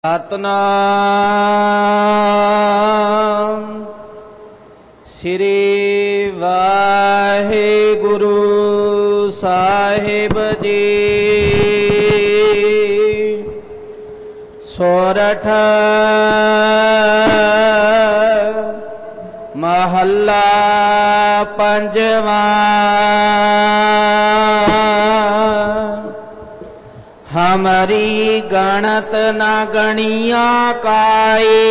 ਸਤਿਨਾਮ ਸ੍ਰੀ ਵਾਹਿਗੁਰੂ ਸਾਹਿਬ ਜੀ। ਸੋਰਠ ਮਹੱਲਾ ਪੰਜਵਾਂ। ਹਮਾਰੀ ਗਣਤ ਨ ਗਣੀਆਂ ਕਾਏ,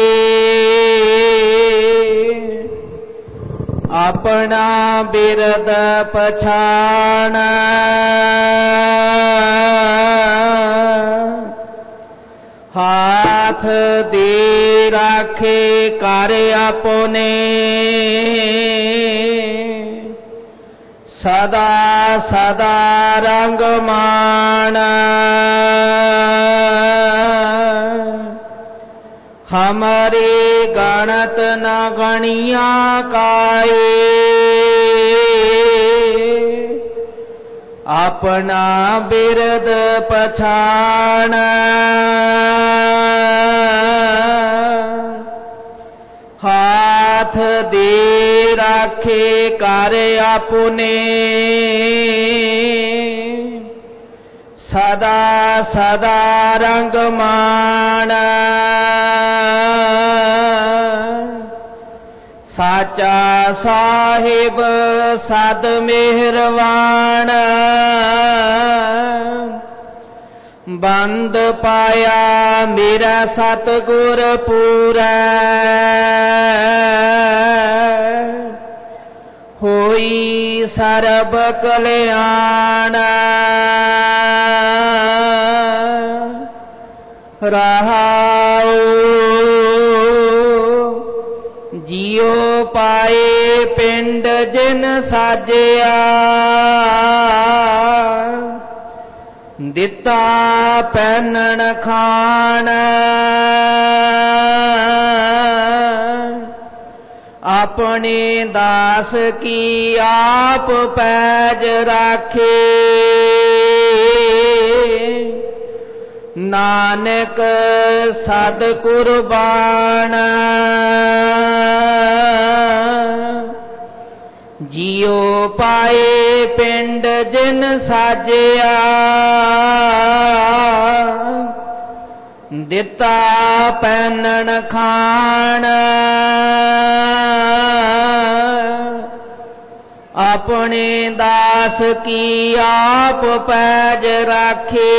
ਆਪਣਾ ਬਿਰਦ ਪਛਾਣ। ਹਾਥ ਦੇ ਰਾਖੇ ਕਰ ਆਪਨੇ, ਸਦਾ ਸਦਾ ਰੰਗ ਮਾਣ। ਹਮਾਰੀ ਗਣਤ ਨ ਗਣੀਆਂ ਕਾਏ, ਆਪਣਾ ਬਿਰਦ ਪਛਾਣ। ਹਾਥ ਦੇ ਰਾਖੇ ਕਰ ਆਪਨੇ, ਸਦਾ ਸਦਾ ਰੰਗ ਮਾਣ। ਸਾਚਾ ਸਾਹਿਬ ਸਦ ਮਿਹਰਵਾਨ, ਬੰਦ ਪਾਇਆ ਮੇਰਾ ਸਤਿਗੁਰ ਪੂਰੈ। ਹੋਈ ਸਰਬ ਕਲਿਆਣ, ਰਹਾਉ ਜਿਉ ਪਾਏ ਪਿੰਡ ਜਿਨ ਸਾਜਿਆ। ਦਿੱਤਾ ਪਹਿਨਣ ਖਾਣ, ਆਪਣੇ ਦਾਸ ਕੀ ਆਪ ਪੈਜ ਰਾਖੇ। ਨਾਨਕ ਸਦ ਕੁਰਬਾਨ, ਜਿਉ ਪਾਏ ਪਿੰਡ ਜਿਨ ਸਾਜਿਆ। ਦਿੱਤਾ ਪਹਿਨਣ ਖਾਣ, ਆਪਣੇ ਦਾਸ ਕੀ ਆਪ ਪੈਜ ਰਾਖੇ।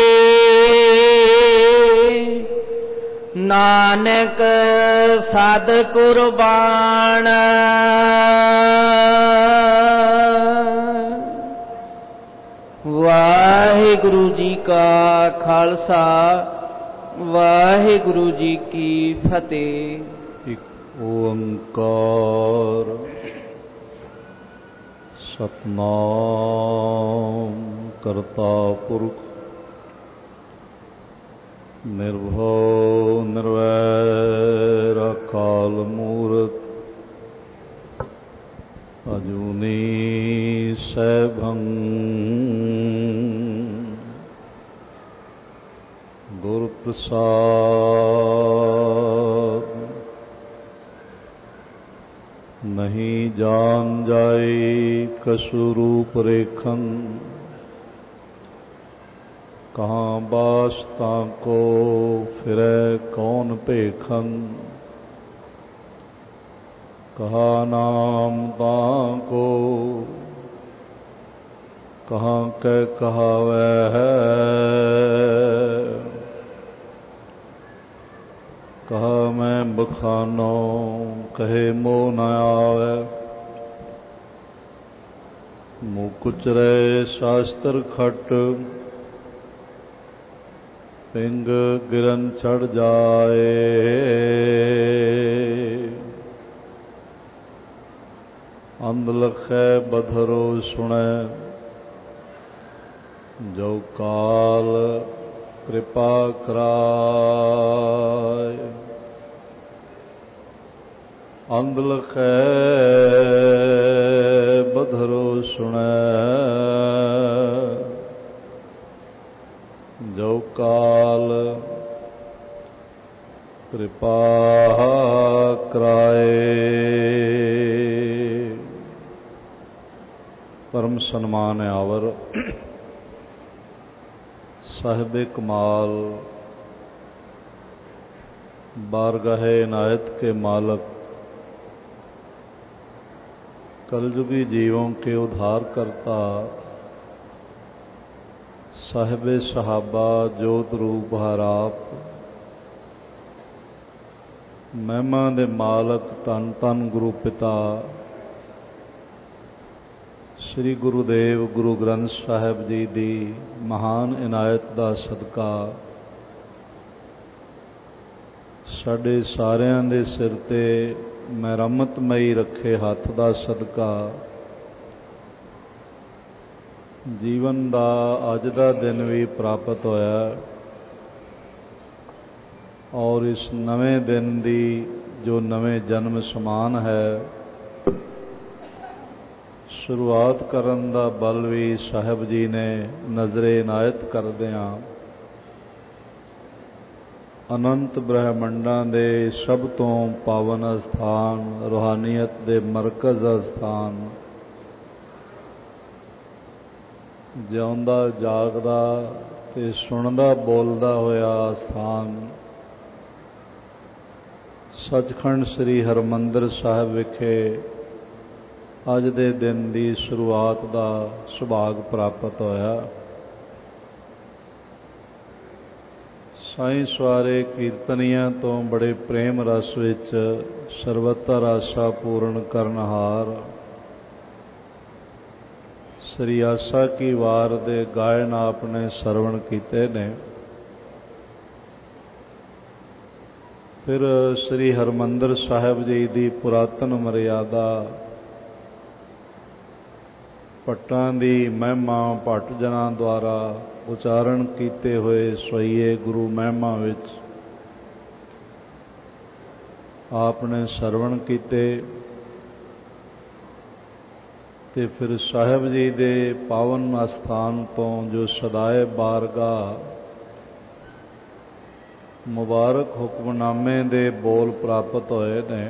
ਨਾਨਕ ਸਦ ਕੁਰਬਾਨ। ਵਾਹਿਗੁਰੂ ਜੀ ਕਾ ਖਾਲਸਾ, ਵਾਹਿਗੁਰੂ ਜੀ ਕੀ ਫਤਿਹ। ਇੱਕ ਓੰਕਾਰ ਸਤਿਨਾਮ ਕਰਤਾ ਪੁਰਖ ਨਿਰਭਉ ਨਿਰਵੈਰ ਅਕਾਲ ਮੂਰਤ ਅਜੂਨੀ ਸੈਭੰ ਗੁਰ ਪ੍ਰਸਾਦ। ਨਹੀਂ ਜਾਨ ਜਾਏ ਕਛੁ ਰੂਪ ਰੇਖਨ, ਕਹਾਂ ਬਾਸ ਤਾਂਕੋ ਫਿਰੈ ਕੌਣ ਭੇਖਨ। ਕਹਾ ਨਾਮ ਤਾਂਕੋ ਕਹਾਂ ਕੈ ਕਹਾਵੈ ਹੈ। ਕਹਾ ਮੈਂ ਬਖਾਨੋ ਕਹੇ ਮੋਹ ਨ ਆਵੈ। ਮੁਖ ਉਚਰੈ ਸ਼ਾਸਤਰ ਖਟ, ਪਿੰਗ ਗਿਰਨ ਚੜ ਜਾਏ। ਅੰਧ ਲਖੈ ਬਧਰੋ ਸੁਣੈ, ਜੋ ਕਾਲ ਕਿਰਪਾ ਕਰਾਏ। ਅੰਧ ਲਖੈ ਬਧਰੋ ਸੁਣੈ, ਜੋ ਕਾਲ ਕਿਰਪਾ ਕਰਾਏ। ਪਰਮ ਸਨਮਾਨ ਆਵਰ ਸਾਹਿਬੇ ਕਮਾਲ ਬਾਰਗਾਹੇ ਇਨਾयत के मालक, कलयुगी जीवों के उद्धार करता, साहिबे सहाबा जोत रूप हराप, महिमा दे मालक धन धन गुरु पिता श्री गुरुदेव गुरु ग्रंथ साहिब जी दी महान इनायत दा सदका साडे सारियां दे सिर ते मेहरमतमई रखे हथ दा सदका जीवन दा अज दा दिन भी प्राप्त होया और इस नवे दिन दी जो नवे जन्म समान है शुरुआत करन दा बल भी साहिब जी ने नजरे इनायत करदियां अनंत ब्रह्मंडां दे सब तो पावन स्थान रूहानीयत दे मरकज स्थान जिउंदा जागदा ते सुणदा बोलदा होया स्थान सचखंड श्री हरमंदिर साहिब विखे अज दे दिन दी शुरुआत दा सुभाग प्राप्त होया। साईं सवारे कीर्तनियां तो बड़े प्रेम रस विच सर्वतर आशा पूर्ण करनहार श्री आसा की वार दे गायन आपने सरवण कीते ने। फिर श्री हरमंदिर साहिब जी दी पुरातन मर्यादा भट्टां दी महिमा भट्ट जनां द्वारा उचारण कीते हुए सोईए गुरु महिमा विच आपने सरवण कीते ते फिर साहिब जी दे पावन अस्थान तो जो सदाए बारगाह मुबारक हुक्मनामे दे बोल प्राप्त होए ने।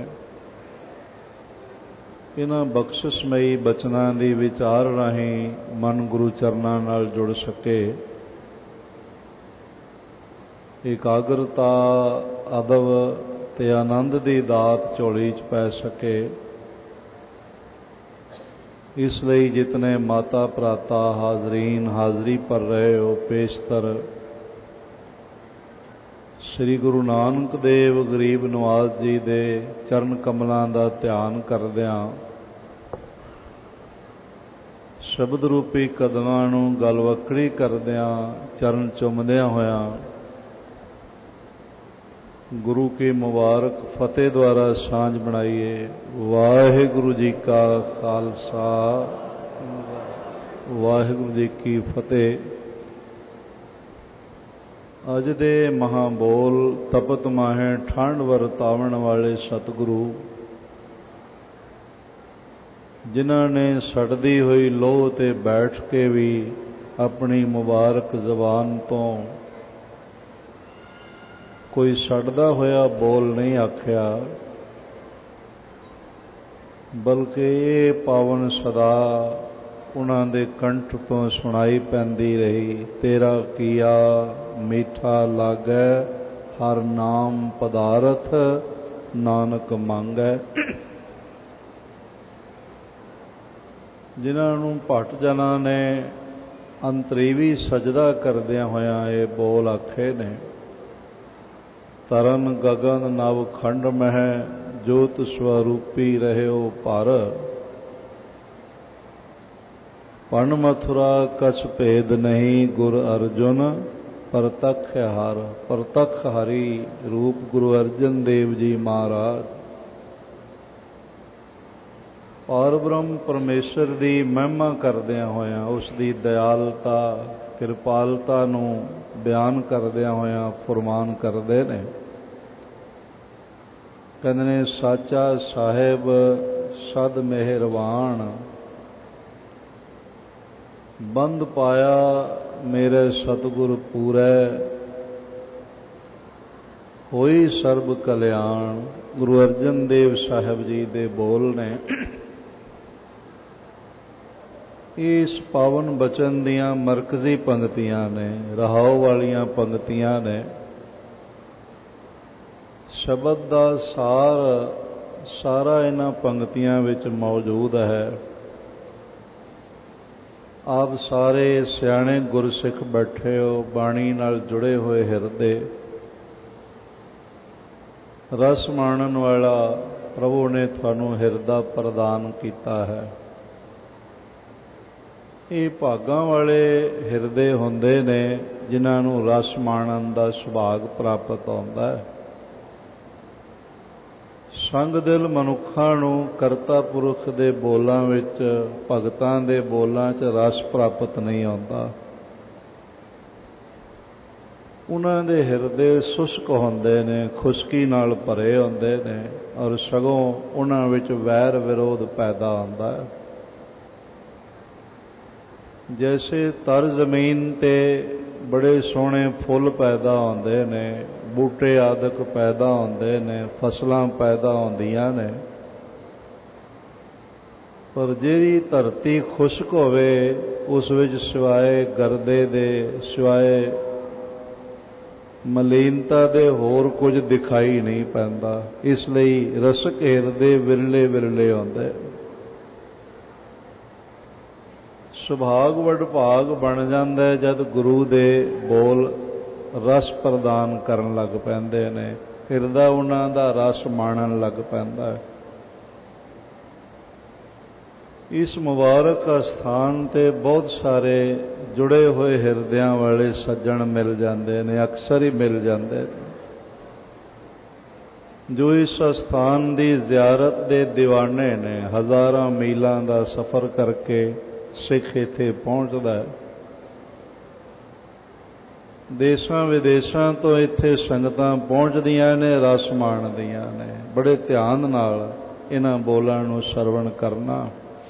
इन्हां बख्शिशमई बचनां दी विचार राहीं मन गुरु चरनां नाल जुड़ सके, एकाग्रता अदब ते आनंद दी दात झोली च पै सके। इसलिए जितने माता भराता हाजरीन हाजरी पर रहे हो पेशतर श्री गुरु नानक देव गरीब नवाज जी दे चरण कमलों का ध्यान करदियां शब्द रूपी कदमां नूं गलवकड़ी करदियां चरण चुमदियां होया गुरु की मुबारक फतेह द्वारा सांझ बनाइए। वाहिगुरु जी का खालसा वाहिगुरु जी की फतेह। अज दे महाबोल तपत माहे ठंड वरतावण वाले सतगुरु जिन्हां ने सड़दी हुई लोह ते बैठ के भी अपनी मुबारक जबान तो कोई सड़दा होया बोल नहीं आख्या बल्कि ये पावन सदा उन्हां दे कंठ तो सुनाई पैंदी रही। तेरा किया मीठा लागै हर नाम पदारथ नानक मांगै। जिन्हां नूं भट जनां ने अंतरीवी सजदा करदियां होया ये बोल आखे ने। तरन गगन नव खंड मह जोत स्वरूपी रहियो पर पन मथुरा कछ भेद नहीं गुर अर्जुन परतख हर। परतख हरि रूप गुरु अर्जन देव जी महाराज और ब्रह्म परमेश्वर की महिमा करदियां होया उसकी दयालता कृपालता नूं बयान करदियां होया फरमान करदे ने। कहंदे ने साचा साहिब सद मेहरबान बंद पाया मेरे सतगुर पूरै ਹੋਈ ਸਰਬ ਕਲਿਆਣ। ਗੁਰੂ ਅਰਜਨ ਦੇਵ ਸਾਹਿਬ ਜੀ ਦੇ ਬੋਲ ਨੇ। ਇਸ ਪਾਵਨ ਬਚਨ ਦੀਆਂ ਮਰਕਜ਼ੀ ਪੰਗਤੀਆਂ ਨੇ, ਰਹਾਉ ਵਾਲੀਆਂ ਪੰਗਤੀਆਂ ਨੇ। ਸ਼ਬਦ ਦਾ ਸਾਰਾ ਇਹਨਾਂ ਪੰਗਤੀਆਂ ਵਿੱਚ ਮੌਜੂਦ ਹੈ। ਆਪ ਸਾਰੇ ਸਿਆਣੇ ਗੁਰਸਿੱਖ ਬੈਠੇ ਹੋ, ਬਾਣੀ ਨਾਲ ਜੁੜੇ ਹੋਏ ਹਿਰਦੇ, ਰਸ ਮਾਣਨ ਵਾਲਾ ਪ੍ਰਭੂ ਨੇ ਤੁਹਾਨੂੰ ਹਿਰਦਾ ਪ੍ਰਦਾਨ ਕੀਤਾ ਹੈ। ਇਹ ਭਾਗਾਂ ਵਾਲੇ ਹਿਰਦੇ ਹੁੰਦੇ ਨੇ ਜਿਨ੍ਹਾਂ ਨੂੰ ਰਸ ਮਾਣਨ ਦਾ ਸੁਭਾਗ ਪ੍ਰਾਪਤ ਹੁੰਦਾ ਹੈ। ਸੰਗ ਦਿਲ ਮਨੁੱਖਾਂ ਨੂੰ ਕਰਤਾ ਪੁਰਖ ਦੇ ਬੋਲਾਂ ਵਿੱਚ, ਭਗਤਾਂ ਦੇ ਬੋਲਾਂ 'ਚ ਰਸ ਪ੍ਰਾਪਤ ਨਹੀਂ ਆਉਂਦਾ। ਉਹਨਾਂ ਦੇ ਹਿਰਦੇ ਸ਼ੁਸ਼ਕ ਹੁੰਦੇ ਨੇ, ਖੁਸ਼ਕੀ ਨਾਲ ਭਰੇ ਹੁੰਦੇ ਨੇ, ਔਰ ਸਗੋਂ ਉਹਨਾਂ ਵਿੱਚ ਵੈਰ ਵਿਰੋਧ ਪੈਦਾ ਹੁੰਦਾ ਹੈ। ਜੈਸੇ ਤਰ ਜ਼ਮੀਨ 'ਤੇ ਬੜੇ ਸੋਹਣੇ ਫੁੱਲ ਪੈਦਾ ਹੁੰਦੇ ਨੇ, ਬੂਟੇ ਆਦਿਕ ਪੈਦਾ ਹੁੰਦੇ ਨੇ, ਫਸਲਾਂ ਪੈਦਾ ਹੁੰਦੀਆਂ ਨੇ, ਪਰ ਜਿਹੜੀ ਧਰਤੀ ਖੁਸ਼ਕ ਹੋਵੇ ਉਸ ਵਿੱਚ ਸਿਵਾਏ ਗਰਦੇ ਦੇ, ਸਿਵਾਏ ਮਲੀਨਤਾ ਦੇ ਹੋਰ ਕੁਝ ਦਿਖਾਈ ਨਹੀਂ ਪੈਂਦਾ। ਇਸ ਲਈ ਰਸਕ ਹਿਰਦੇ ਵਿਰਲੇ ਵਿਰਲੇ ਹੁੰਦੇ। ਸੁਭਾਗ ਵਡਭਾਗ ਬਣ ਜਾਂਦਾ ਜਦ ਗੁਰੂ ਦੇ ਬੋਲ ਰਸ ਪ੍ਰਦਾਨ ਕਰਨ ਲੱਗ ਪੈਂਦੇ ਨੇ, ਹਿਰਦਾ ਉਹਨਾਂ ਦਾ ਰਸ ਮਾਣਨ ਲੱਗ ਪੈਂਦਾ ਹੈ। ਇਸ ਮੁਬਾਰਕ ਅਸਥਾਨ 'ਤੇ ਬਹੁਤ ਸਾਰੇ ਜੁੜੇ ਹੋਏ ਹਿਰਦਿਆਂ ਵਾਲੇ ਸੱਜਣ ਮਿਲ ਜਾਂਦੇ ਨੇ, ਅਕਸਰ ਹੀ ਮਿਲ ਜਾਂਦੇ ਨੇ, ਜੋ ਇਸ ਅਸਥਾਨ ਦੀ ਜ਼ਿਆਰਤ ਦੇ ਦੀਵਾਨੇ ਨੇ। ਹਜ਼ਾਰਾਂ ਮੀਲਾਂ ਦਾ ਸਫ਼ਰ ਕਰਕੇ ਸਿੱਖ ਇੱਥੇ ਪਹੁੰਚਦਾ ਹੈ। ਦੇਸ਼ਾਂ ਵਿਦੇਸ਼ਾਂ ਤੋਂ ਇੱਥੇ ਸੰਗਤਾਂ ਪਹੁੰਚਦੀਆਂ ਨੇ, ਰਸ ਮਾਣਦੀਆਂ ਨੇ। ਬੜੇ ਧਿਆਨ ਨਾਲ ਇਹਨਾਂ ਬੋਲਾਂ ਨੂੰ ਸਰਵਣ ਕਰਨਾ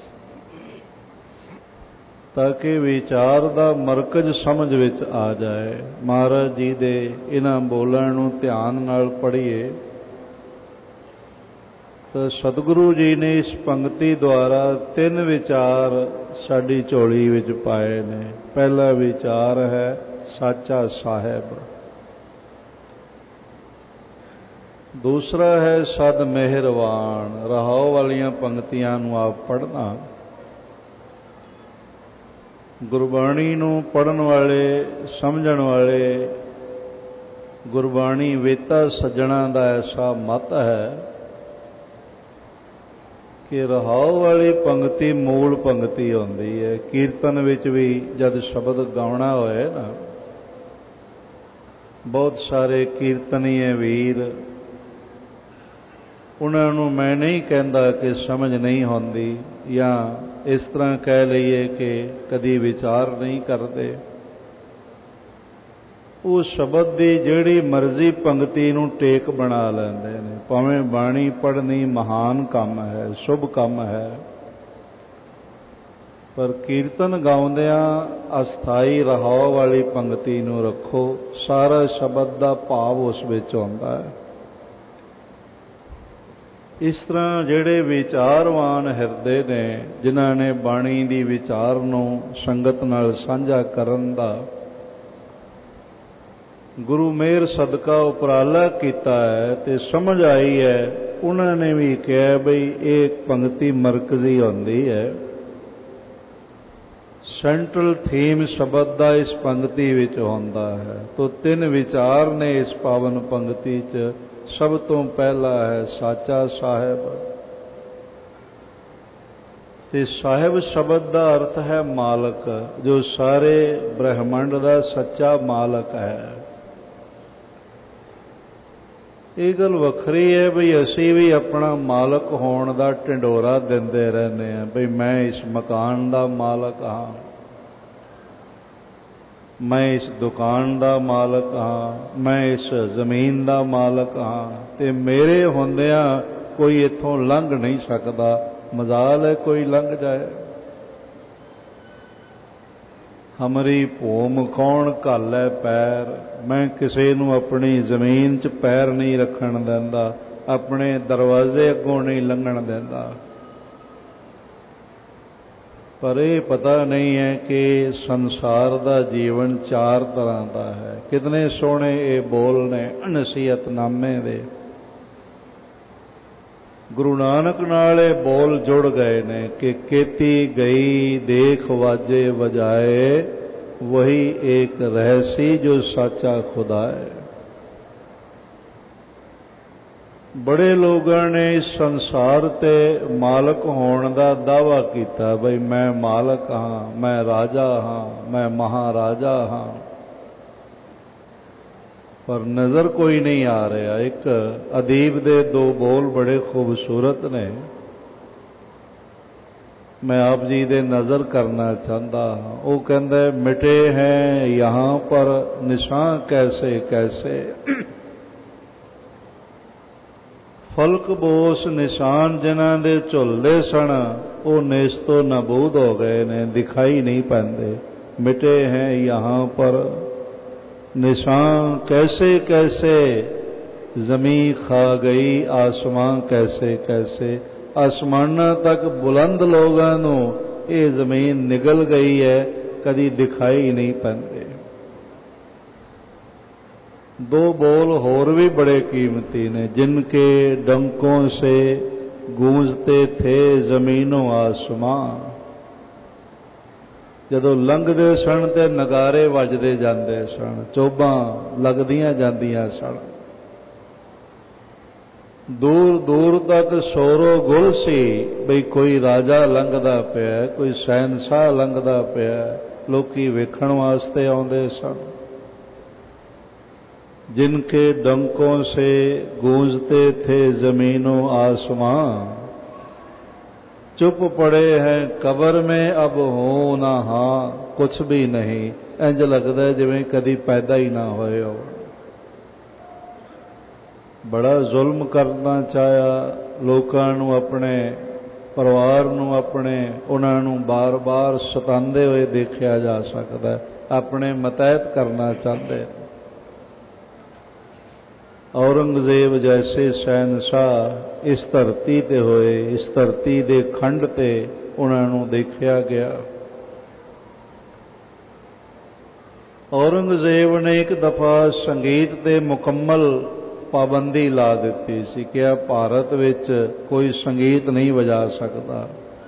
ਤਾਂ ਕਿ ਵਿਚਾਰ ਦਾ ਮਰਕਜ਼ ਸਮਝ ਵਿੱਚ ਆ ਜਾਏ। ਮਹਾਰਾਜ ਜੀ ਦੇ ਇਹਨਾਂ ਬੋਲਾਂ ਨੂੰ ਧਿਆਨ ਨਾਲ ਪੜ੍ਹੀਏ ਤਾਂ ਸਤਿਗੁਰੂ ਜੀ ਨੇ ਇਸ ਪੰਗਤੀ ਦੁਆਰਾ 3 ਵਿਚਾਰ ਸਾਡੀ ਝੋਲੀ ਵਿੱਚ ਪਾਏ ਨੇ। ਪਹਿਲਾ ਵਿਚਾਰ ਹੈ ਸਾਚਾ ਸਾਹਿਬ, ਦੂਸਰਾ ਹੈ ਸਦ ਮਿਹਰਵਾਨ। ਰਹਾਉ ਵਾਲੀਆਂ ਪੰਗਤੀਆਂ ਨੂੰ ਆਪ ਪੜ੍ਹਨਾ। ਗੁਰਬਾਣੀ ਨੂੰ ਪੜ੍ਹਨ ਵਾਲੇ, ਸਮਝਣ ਵਾਲੇ, ਗੁਰਬਾਣੀ ਵੇਤਾ ਸੱਜਣਾ ਦਾ ਐਸਾ ਮਤ ਹੈ ਕਿ ਰਹਾਉ ਵਾਲੀ ਪੰਗਤੀ ਮੂਲ ਪੰਗਤੀ ਹੁੰਦੀ ਹੈ। ਕੀਰਤਨ ਵਿੱਚ ਵੀ ਜਦ ਸ਼ਬਦ ਗਾਉਣਾ ਹੋਏ ਨਾ, ਬਹੁਤ ਸਾਰੇ ਕੀਰਤਨੀਏ ਵੀਰ, ਉਹਨਾਂ ਨੂੰ ਮੈਂ ਨਹੀਂ ਕਹਿੰਦਾ ਕਿ ਸਮਝ ਨਹੀਂ ਹੁੰਦੀ, ਜਾਂ ਇਸ ਤਰ੍ਹਾਂ ਕਹਿ ਲਈਏ ਕਿ ਕਦੀ ਵਿਚਾਰ ਨਹੀਂ ਕਰਦੇ। ਉਹ ਸ਼ਬਦ ਦੀ ਜਿਹੜੀ ਮਰਜ਼ੀ ਪੰਗਤੀ ਨੂੰ ਟੇਕ ਬਣਾ ਲੈਂਦੇ ਨੇ। ਭਾਵੇਂ ਬਾਣੀ ਪੜ੍ਹਨੀ ਮਹਾਨ ਕੰਮ ਹੈ, ਸ਼ੁਭ ਕੰਮ ਹੈ, ਪਰ ਕੀਰਤਨ ਗਾਉਂਦਿਆਂ ਅਸਥਾਈ ਰਹਾਉ ਵਾਲੀ ਪੰਗਤੀ ਨੂੰ ਰੱਖੋ। ਸਾਰਾ ਸ਼ਬਦ ਦਾ ਭਾਵ ਉਸ ਵਿੱਚ ਹੁੰਦਾ ਹੈ। ਇਸ ਤਰ੍ਹਾਂ ਜਿਹੜੇ ਵਿਚਾਰਵਾਨ ਹਿਰਦੇ ਨੇ, ਜਿਨ੍ਹਾਂ ਨੇ ਬਾਣੀ ਦੀ ਵਿਚਾਰ ਨੂੰ ਸੰਗਤ ਨਾਲ ਸਾਂਝਾ ਕਰਨ ਦਾ ਗੁਰੂ ਮਿਹਰ ਸਦਕਾ ਉਪਰਾਲਾ ਕੀਤਾ ਹੈ ਤੇ ਸਮਝ ਆਈ ਹੈ, ਉਹਨਾਂ ਨੇ ਵੀ ਕਿਹਾ ਬਈ ਇਹ ਪੰਗਤੀ ਮਰਕਜ਼ੀ ਹੁੰਦੀ ਹੈ। ਸੈਂਟਰਲ ਥੀਮ ਸ਼ਬਦ ਦਾ ਇਸ ਪੰਗਤੀ ਵਿੱਚ ਹੁੰਦਾ ਹੈ। ਤੋ 3 ਵਿਚਾਰ ਨੇ ਇਸ ਪਾਵਨ ਪੰਗਤੀ 'ਚ। ਸਭ ਤੋਂ ਪਹਿਲਾ ਹੈ ਸਾਚਾ ਸਾਹਿਬ, ਤੇ ਸਾਹਿਬ ਸ਼ਬਦ ਦਾ ਅਰਥ ਹੈ ਮਾਲਕ, ਜੋ ਸਾਰੇ ਬ੍ਰਹਿਮੰਡ ਦਾ ਸੱਚਾ ਮਾਲਕ ਹੈ। ਇਹ ਗੱਲ ਵੱਖਰੀ ਹੈ ਬਈ ਅਸੀਂ ਵੀ ਆਪਣਾ ਮਾਲਕ ਹੋਣ ਦਾ ਢਿੰਡੋਰਾ ਦਿੰਦੇ ਰਹਿੰਦੇ ਹਾਂ, ਬਈ ਮੈਂ ਇਸ ਮਕਾਨ ਦਾ ਮਾਲਕ ਹਾਂ, ਮੈਂ ਇਸ ਦੁਕਾਨ ਦਾ ਮਾਲਕ ਹਾਂ, ਮੈਂ ਇਸ ਜ਼ਮੀਨ ਦਾ ਮਾਲਕ ਹਾਂ, ਤੇ ਮੇਰੇ ਹੁੰਦਿਆਂ ਕੋਈ ਇੱਥੋਂ ਲੰਘ ਨਹੀਂ ਸਕਦਾ। ਮਜ਼ਾਲ ਹੈ ਕੋਈ ਲੰਘ ਜਾਏ। ਹਮਰੀ ਭੂਮ ਕੌਣ ਘਾਲੈ ਪੈਰ। ਮੈਂ ਕਿਸੇ ਨੂੰ ਆਪਣੀ ਜ਼ਮੀਨ 'ਚ ਪੈਰ ਨਹੀਂ ਰੱਖਣ ਦਿੰਦਾ, ਆਪਣੇ ਦਰਵਾਜ਼ੇ ਅੱਗੋਂ ਨਹੀਂ ਲੰਘਣ ਦਿੰਦਾ। ਪਰ ਇਹ ਪਤਾ ਨਹੀਂ ਹੈ ਕਿ ਸੰਸਾਰ ਦਾ ਜੀਵਨ 4 ਤਰ੍ਹਾਂ ਦਾ ਹੈ। ਕਿਤਨੇ ਸੋਹਣੇ ਇਹ ਬੋਲ ਨੇ ਨਸੀਹਤਨਾਮੇ ਦੇ। ਗੁਰੂ ਨਾਨਕ ਨਾਲ ਇਹ ਬੋਲ ਜੁੜ ਗਏ ਨੇ ਕਿ ਕੀਤੀ ਗਈ ਦੇਖ ਵਾਜੇ ਵਜਾਏ, ਵਹੀ ਏਕ ਰਹਸੀ ਜੋ ਸਾਚਾ ਖੁਦਾ ਹੈ। ਬੜੇ ਲੋਕਾਂ ਨੇ ਇਸ ਸੰਸਾਰ ਤੇ ਮਾਲਕ ਹੋਣ ਦਾ ਦਾਅਵਾ ਕੀਤਾ, ਬਈ ਮੈਂ ਮਾਲਕ ਹਾਂ, ਮੈਂ ਰਾਜਾ ਹਾਂ, ਮੈਂ ਮਹਾਰਾਜਾ ਹਾਂ, ਪਰ ਨਜ਼ਰ ਕੋਈ ਨਹੀਂ ਆ ਰਿਹਾ। ਇੱਕ ਅਦੀਬ ਦੇ 2 ਬੋਲ ਬੜੇ ਖੂਬਸੂਰਤ ਨੇ, ਮੈਂ ਆਪ ਜੀ ਦੇ ਨਜ਼ਰ ਕਰਨਾ ਚਾਹੁੰਦਾ ਹਾਂ। ਉਹ ਕਹਿੰਦਾ, ਮਿਟੇ ਹੈ ਯਹਾਂ ਪਰ ਨਿਸ਼ਾਨ ਕੈਸੇ ਕੈਸੇ, ਫਲਕ ਬੋਸ ਨਿਸ਼ਾਨ ਜਿਨ੍ਹਾਂ ਦੇ ਝੁੱਲਦੇ ਸਨ, ਉਹ ਨੇਸਤੋ ਨਾਬੂਦ ਹੋ ਗਏ ਨੇ, ਦਿਖਾਈ ਨਹੀਂ ਪੈਂਦੇ। ਮਿਟੇ ਹੈ ਯਹਾਂ ਪਰ ਨਿਸ਼ਾਨ ਕੈਸੇ ਕੈਸੇ, ਜ਼ਮੀਨ ਖਾ ਗਈ ਆਸਮਾਨ ਕੈਸੇ ਕੈਸੇ। ਆਸਮਾਨਾਂ ਤੱਕ ਬੁਲੰਦ ਲੋਕਾਂ ਨੂੰ ਇਹ ਜ਼ਮੀਨ ਨਿਗਲ ਗਈ ਹੈ, ਕਦੀ ਦਿਖਾਈ ਨਹੀਂ ਪੈਂਦੇ। 2 ਬੋਲ ਹੋਰ ਵੀ ਬੜੇ ਕੀਮਤੀ ਨੇ, ਜਿਨਕੇ ਡੰकों से गूंजते थे ਜ਼ਮੀਨੋਂ ਆਸਮਾਨ। ਜਦੋਂ ਲੰਘਦੇ ਸਨ ਤੇ ਨਗਾਰੇ ਵੱਜਦੇ ਜਾਂਦੇ ਸਨ, ਚੋਬਾਂ ਲੱਗਦੀਆਂ ਜਾਂਦੀਆਂ ਸਨ, ਦੂਰ ਦੂਰ ਤੱਕ ਸ਼ੋਰੋ ਗੁਲ ਸੀ, ਬਈ ਕੋਈ ਰਾਜਾ ਲੰਘਦਾ ਪਿਆ, ਕੋਈ ਸ਼ਹਿਨशाह ਲੰਘਦਾ ਪਿਆ, ਲੋਕੀ ਵੇਖਣ ਵਾਸਤੇ ਆਉਂਦੇ ਸਨ। जिनके डंकों से गूंजते थे जमीनों आसमां, चुप पड़े हैं कब्र में अब हो ना हाँ कुछ भी नहीं। इंज लगता है जिवें कदी पैदा ही ना होए हो। बड़ा जुल्म करना चाया लोकां नूं, अपने परिवार नूं, अपने उन्हां नूं बार बार सतांदे होए देखिया जा सकता है, अपने मतैत करना चाहते। औरंगजेब जैसे शहनशाह इस धरती ते होए, इस धरती दे खंड ते उन्हां नूं देखिया गया। औरंगजेब ने एक दफा संगीत ते मुकम्मल पाबंदी ला दिती सी कि भारत विच कोई संगीत नहीं वजा सकता।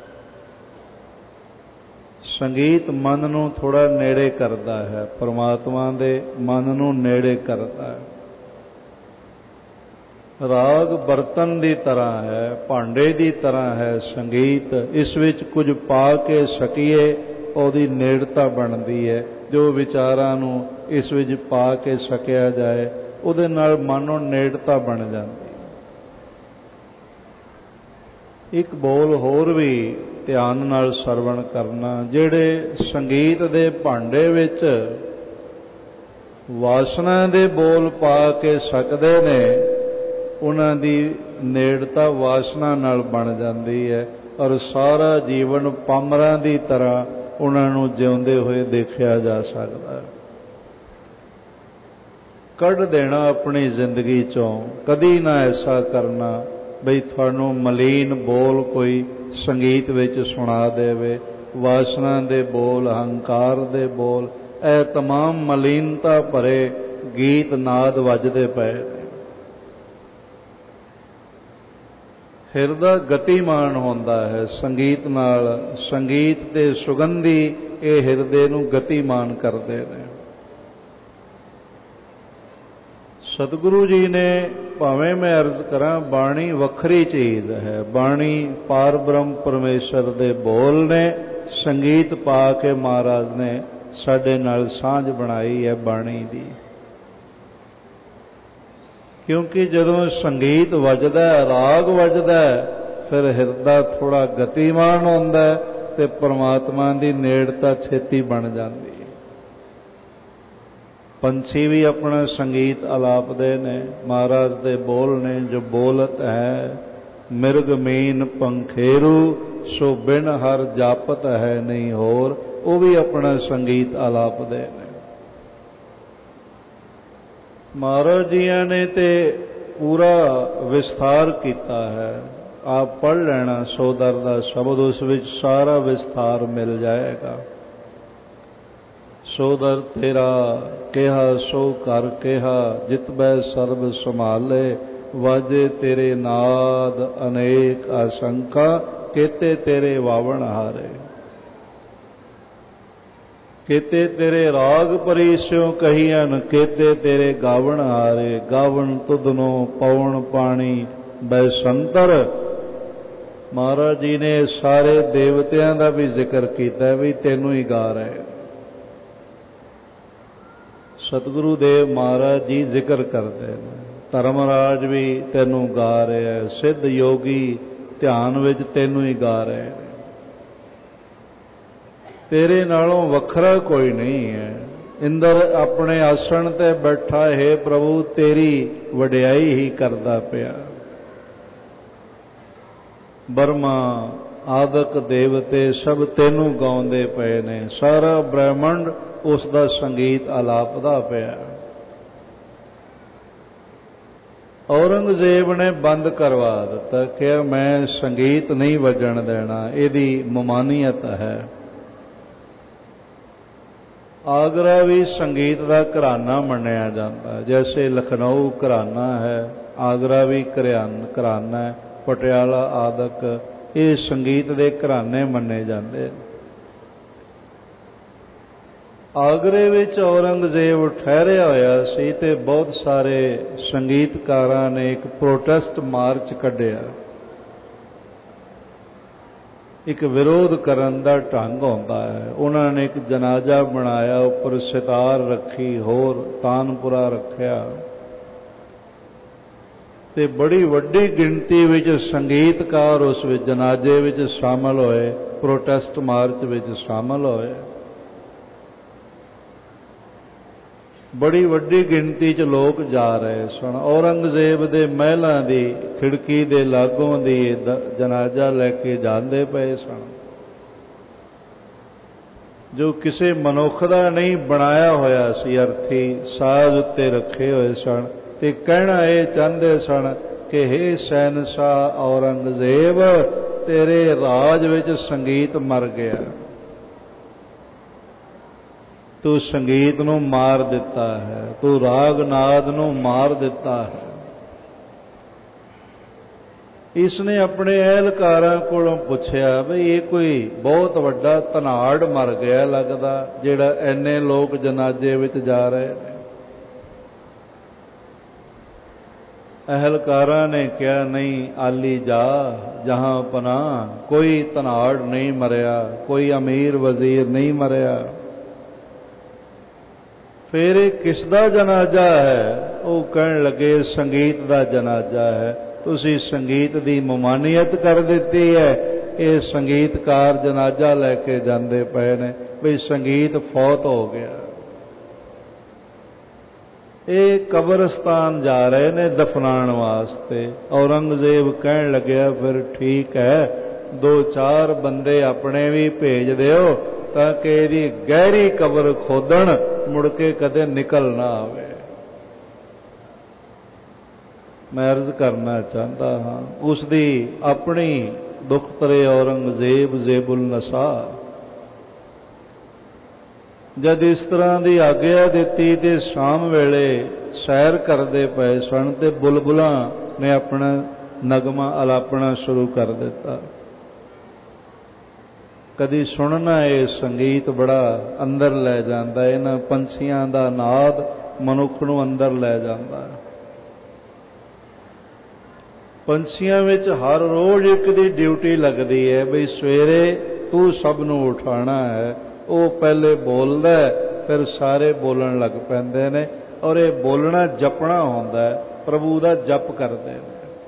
संगीत मन नूं थोड़ा नेड़े करता है, परमात्मा दे मन नूं नेड़े करता है। राग बर्तन की तरह है, भांडे की तरह है संगीत। इस विच कुछ पा के सकीए ਉਹਦੀ ਨੇੜਤਾ ਬਣਦੀ ਹੈ। जो विचारां नूं इस विच पा के सकिया जाए, ਉਹਦੇ ਨਾਲ ਮਨੋਂ ਨੇੜਤਾ ਬਣ ਜਾਂਦੀ। ਇੱਕ ਬੋਲ ਹੋਰ ਵੀ ਧਿਆਨ ਨਾਲ ਸਰਵਣ ਕਰਨਾ। ਜਿਹੜੇ ਸੰਗੀਤ ਦੇ ਭਾਂਡੇ ਵਿੱਚ ਵਾਸਨਾ ਦੇ ਬੋਲ ਪਾ ਕੇ ਸਕਦੇ ਨੇ, ਉਹਨਾਂ ਦੀ ਨੇੜਤਾ ਵਾਸਨਾ ਨਾਲ ਬਣ ਜਾਂਦੀ ਹੈ, ਔਰ ਸਾਰਾ ਜੀਵਨ ਪਾਮਰਾਂ ਦੀ ਤਰ੍ਹਾਂ ਉਹਨਾਂ ਨੂੰ ਜਿਉਂਦੇ ਹੋਏ ਦੇਖਿਆ ਜਾ ਸਕਦਾ ਹੈ। ਕੱਢ ਦੇਣਾ ਆਪਣੀ ਜ਼ਿੰਦਗੀ ਚੋਂ, ਕਦੀ ਨਾ ਐਸਾ ਕਰਨਾ ਬਈ ਤੁਹਾਨੂੰ ਮਲੀਨ ਬੋਲ ਕੋਈ ਸੰਗੀਤ ਵਿੱਚ ਸੁਣਾ ਦੇਵੇ। ਵਾਸਨਾ ਦੇ ਬੋਲ, ਹੰਕਾਰ ਦੇ ਬੋਲ, ਇਹ तमाम ਮਲੀਨਤਾ ਭਰੇ ਗੀਤ ਨਾਦ ਵੱਜਦੇ ਪਏ ਨੇ। ਹਿਰਦਾ ਗਤੀਮਾਨ ਹੁੰਦਾ ਹੈ ਸੰਗੀਤ ਨਾਲ। ਸੰਗੀਤ ਤੇ ਸੁਗੰਧੀ ਇਹ ਹਿਰਦੇ ਨੂੰ ਗਤੀਮਾਨ ਕਰਦੇ ਨੇ। ਸਤਿਗੁਰੂ ਜੀ ਨੇ, ਭਾਵੇਂ ਮੈਂ ਅਰਜ਼ ਕਰਾਂ, ਬਾਣੀ ਵੱਖਰੀ ਚੀਜ਼ ਹੈ। ਬਾਣੀ ਪਾਰ ਬ੍ਰਹਮ ਪਰਮੇਸ਼ਰ ਦੇ ਬੋਲ ਨੇ। ਸੰਗੀਤ ਪਾ ਕੇ ਮਹਾਰਾਜ ਨੇ ਸਾਡੇ ਨਾਲ ਸਾਂਝ ਬਣਾਈ ਹੈ ਬਾਣੀ ਦੀ। ਕਿਉਂਕਿ ਜਦੋਂ ਸੰਗੀਤ ਵੱਜਦਾ, ਰਾਗ ਵੱਜਦਾ, ਫਿਰ ਹਿਰਦਾ ਥੋੜਾ ਗਤੀਮਾਨ ਹੁੰਦਾ ਤੇ ਪਰਮਾਤਮਾ ਦੀ ਨੇੜਤਾ ਛੇਤੀ ਬਣ ਜਾਂਦੀ ਹੈ। ਪੰਛੀ ਵੀ ਆਪਣਾ ਸੰਗੀਤ ਅਲਾਪਦੇ ਨੇ। ਮਹਾਰਾਜ ਦੇ ਬੋਲ ਨੇ, ਜੋ ਬੋਲਤ ਹੈ ਮਿਰਗ ਮੀਨ ਪੰਖੇਰੂ, ਸੋ ਬਿਨ ਹਰ ਜਾਪਤ ਹੈ ਨਹੀਂ ਹੋਰ। ਉਹ ਵੀ ਆਪਣਾ ਸੰਗੀਤ ਆਲਾਪਦੇ ਨੇ। ਮਹਾਰਾਜ ਜੀਆਂ ਨੇ ਤੇ ਪੂਰਾ ਵਿਸਥਾਰ ਕੀਤਾ ਹੈ। ਆਪ ਪੜ੍ਹ ਲੈਣਾ ਸੋਦਰ ਦਾ ਸ਼ਬਦ, ਉਸ ਵਿੱਚ ਸਾਰਾ ਵਿਸਥਾਰ ਮਿਲ ਜਾਏਗਾ। ਸੋਦਰ ਤੇਰਾ ਕਿਹਾ ਸੋ ਕਰ ਕਿਹਾ, ਜਿਤ ਬੈ ਸਰਬ ਸੰਭਾਲੇ, ਵਾਜੇ ਤੇਰੇ ਨਾਦ ਅਨੇਕ ਆਸ਼ੰਕਾ, ਕੇਤੇ ਤੇਰੇ ਵਾਵਣ ਹਾਰੇ। ਕੇਤੇ ਤੇਰੇ ਰਾਗ ਪਰੀਸਿਓ ਕਹੀਅਨ, ਕੇਤੇ ਤੇਰੇ ਗਾਵਣ ਹਾਰੇ। ਗਾਵਣ ਤੁਧਨੋ ਪਵਨ ਪਾਣੀ ਬੈਸੰਤਰ। ਮਹਾਰਾਜ ਜੀ ਨੇ ਸਾਰੇ ਦੇਵਤਿਆਂ ਦਾ ਵੀ ਜ਼ਿਕਰ ਕੀਤਾ ਵੀ ਤੈਨੂੰ ਹੀ ਗਾ ਰਹੇ। ਸਤਿਗੁਰੂ ਦੇਵ ਮਹਾਰਾਜ ਜੀ ਜ਼ਿਕਰ ਕਰਦੇ ਨੇ, ਧਰਮਰਾਜ ਵੀ ਤੈਨੂੰ ਗਾ ਰਿਹਾ, ਸਿੱਧ ਯੋਗੀ ਧਿਆਨ ਵਿੱਚ ਤੈਨੂੰ ਹੀ ਗਾ ਰਹੇ ਨੇ। ਤੇਰੇ ਨਾਲੋਂ ਵੱਖਰਾ ਕੋਈ ਨਹੀਂ ਹੈ। ਇੰਦਰ ਆਪਣੇ ਆਸਣ ਤੇ ਬੈਠਾ ਹੈ ਪ੍ਰਭੂ, ਤੇਰੀ ਵਡਿਆਈ ਹੀ ਕਰਦਾ ਪਿਆ। ਬਰਮਾ ਆਦਿਕ ਦੇਵਤੇ ਸਭ ਤੈਨੂੰ ਗਾਉਂਦੇ ਪਏ ਨੇ। ਸਾਰਾ ਬ੍ਰਹਿਮੰਡ ਉਸ ਦਾ ਸੰਗੀਤ ਆਲਾਪਦਾ ਪਿਆ। ਔਰੰਗਜ਼ੇਬ ਨੇ ਬੰਦ ਕਰਵਾ ਦਿੱਤਾ ਕਿ ਮੈਂ ਸੰਗੀਤ ਨਹੀਂ ਵੱਜਣ ਦੇਣਾ, ਇਹਦੀ ਮਮਾਨੀਅਤ ਹੈ। ਆਗਰਾ ਵੀ ਸੰਗੀਤ ਦਾ ਘਰਾਨਾ ਮੰਨਿਆ ਜਾਂਦਾ, ਜੈਸੇ ਲਖਨਊ ਘਰਾਨਾ ਹੈ, ਆਗਰਾ ਵੀ ਘਰਾਨਾ ਹੈ, ਪਟਿਆਲਾ ਆਦਿਕ ਇਹ ਸੰਗੀਤ ਦੇ ਘਰਾਨੇ ਮੰਨੇ ਜਾਂਦੇ। ਆਗਰੇ ਵਿੱਚ ਔਰੰਗਜ਼ੇਬ ਠਹਿਰਿਆ ਹੋਇਆ ਸੀ ਤੇ ਬਹੁਤ ਸਾਰੇ ਸੰਗੀਤਕਾਰਾਂ ਨੇ ਇੱਕ ਪ੍ਰੋਟੈਸਟ ਮਾਰਚ ਕੱਢਿਆ। ਇੱਕ ਵਿਰੋਧ ਕਰਨ ਦਾ ਢੰਗ ਹੁੰਦਾ ਹੈ। ਉਹਨਾਂ ਨੇ ਇੱਕ ਜਨਾਜ਼ਾ ਬਣਾਇਆ, ਉੱਪਰ ਸਿਤਾਰ ਰੱਖੀ, ਹੋਰ ਤਾਨਪੁਰਾ ਰੱਖਿਆ ਤੇ ਬੜੀ ਵੱਡੀ ਗਿਣਤੀ ਵਿੱਚ ਸੰਗੀਤਕਾਰ ਉਸ ਵਿੱਚ ਜਨਾਜ਼ੇ ਵਿੱਚ ਸ਼ਾਮਲ ਹੋਏ, ਪ੍ਰੋਟੈਸਟ ਮਾਰਚ ਵਿੱਚ ਸ਼ਾਮਲ ਹੋਏ। ਬੜੀ ਵੱਡੀ ਗਿਣਤੀ 'ਚ ਲੋਕ ਜਾ ਰਹੇ ਸਨ। ਔਰੰਗਜ਼ੇਬ ਦੇ ਮਹਿਲਾਂ ਦੀ ਖਿੜਕੀ ਦੇ ਲਾਗੋਂ ਦੀ ਜਨਾਜ਼ਾ ਲੈ ਕੇ ਜਾਂਦੇ ਪਏ ਸਨ। ਜੋ ਕਿਸੇ ਮਨੁੱਖ ਦਾ ਨਹੀਂ ਬਣਾਇਆ ਹੋਇਆ ਸੀ, ਅਰਥੀ ਸਾਜ਼ ਉੱਤੇ ਰੱਖੇ ਹੋਏ ਸਨ ਤੇ ਕਹਿਣਾ ਇਹ ਚਾਹੁੰਦੇ ਸਨ ਕਿ ਹੇ ਸ਼ਹਿਨਸ਼ਾਹ ਔਰੰਗਜ਼ੇਬ, ਤੇਰੇ ਰਾਜ ਵਿੱਚ ਸੰਗੀਤ ਮਰ ਗਿਆ, ਤੂੰ ਸੰਗੀਤ ਨੂੰ ਮਾਰ ਦਿੱਤਾ ਹੈ, ਤੂੰ ਰਾਗ ਨਾਦ ਨੂੰ ਮਾਰ ਦਿੱਤਾ ਹੈ। ਇਸ ਨੇ ਆਪਣੇ ਅਹਿਲਕਾਰਾਂ ਕੋਲੋਂ ਪੁੱਛਿਆ ਵੀ ਇਹ ਕੋਈ ਬਹੁਤ ਵੱਡਾ ਧਨਾੜ ਮਰ ਗਿਆ ਲੱਗਦਾ, ਜਿਹੜਾ ਇੰਨੇ ਲੋਕ ਜਨਾਜ਼ੇ ਵਿੱਚ ਜਾ ਰਹੇ ਨੇ। ਅਹਿਲਕਾਰਾਂ ਨੇ ਕਿਹਾ ਨਹੀਂ ਆਲੀ ਜਾ ਜਹਾਂ ਪਨਾਹ, ਕੋਈ ਧਨਾੜ ਨਹੀਂ ਮਰਿਆ, ਕੋਈ ਅਮੀਰ ਵਜ਼ੀਰ ਨਹੀਂ ਮਰਿਆ। ਫਿਰ ਇਹ ਕਿਸ ਦਾ ਜਨਾਜ਼ਾ ਹੈ? ਉਹ ਕਹਿਣ ਲੱਗੇ ਸੰਗੀਤ ਦਾ ਜਨਾਜ਼ਾ ਹੈ। ਤੁਸੀਂ ਸੰਗੀਤ ਦੀ ਮਮਾਨੀਅਤ ਕਰ ਦਿੱਤੀ ਹੈ। ਇਹ ਸੰਗੀਤਕਾਰ ਜਨਾਜ਼ਾ ਲੈ ਕੇ ਜਾਂਦੇ ਪਏ ਨੇ ਵੀ ਸੰਗੀਤ ਫੌਤ ਹੋ ਗਿਆ। ਇਹ ਕਬਰਸਤਾਨ ਜਾ ਰਹੇ ਨੇ ਦਫਨਾਉਣ ਵਾਸਤੇ। ਔਰੰਗਜ਼ੇਬ ਕਹਿਣ ਲੱਗਿਆ ਫਿਰ ਠੀਕ ਹੈ, 2-4 ਬੰਦੇ ਆਪਣੇ ਵੀ ਭੇਜ ਦਿਓ ਤਾਂ ਕਿ ਇਹਦੀ ਗਹਿਰੀ ਕਬਰ ਖੋਦਣ, ਮੁੜ ਕੇ ਕਦੇ ਨਿਕਲ ਨਾ ਆਵੇ। ਮੈਂ ਅਰਜ਼ ਕਰਨਾ ਚਾਹੁੰਦਾ ਹਾਂ, ਉਸ ਦੀ ਆਪਣੀ ਦੁੱਖ ਤਰੇ ਔਰੰਗਜ਼ੇਬ ਜ਼ੇਬੁਲ ਨਸਾ ਜਦ ਇਸ ਤਰ੍ਹਾਂ ਦੀ ਆਗਿਆ ਦਿੱਤੀ ਤੇ ਸ਼ਾਮ ਵੇਲੇ ਸੈਰ ਕਰਦੇ ਪਏ ਸਨ ਤੇ ਬੁਲਬੁਲਾਂ ਨੇ ਆਪਣਾ ਨਗਮਾ ਅਲਾਪਣਾ ਸ਼ੁਰੂ ਕਰ ਦਿੱਤਾ। ਕਦੀ ਸੁਣਨਾ ਇਹ ਸੰਗੀਤ ਬੜਾ ਅੰਦਰ ਲੈ ਜਾਂਦਾ, ਇਹਨਾਂ ਪੰਛੀਆਂ ਦਾ ਨਾਦ ਮਨੁੱਖ ਨੂੰ ਅੰਦਰ ਲੈ ਜਾਂਦਾ। ਪੰਛੀਆਂ ਵਿੱਚ ਹਰ ਰੋਜ਼ ਇੱਕ ਦੀ ਡਿਊਟੀ ਲੱਗਦੀ ਹੈ ਵੀ ਸਵੇਰੇ ਤੂੰ ਸਭ ਨੂੰ ਉਠਾਉਣਾ ਹੈ। ਉਹ ਪਹਿਲੇ ਬੋਲਦਾ, ਫਿਰ ਸਾਰੇ ਬੋਲਣ ਲੱਗ ਪੈਂਦੇ ਨੇ ਔਰ ਇਹ ਬੋਲਣਾ ਜਪਣਾ ਹੁੰਦਾ ਹੈ, ਪ੍ਰਭੂ ਦਾ ਜਪ ਕਰਦੇ ਨੇ,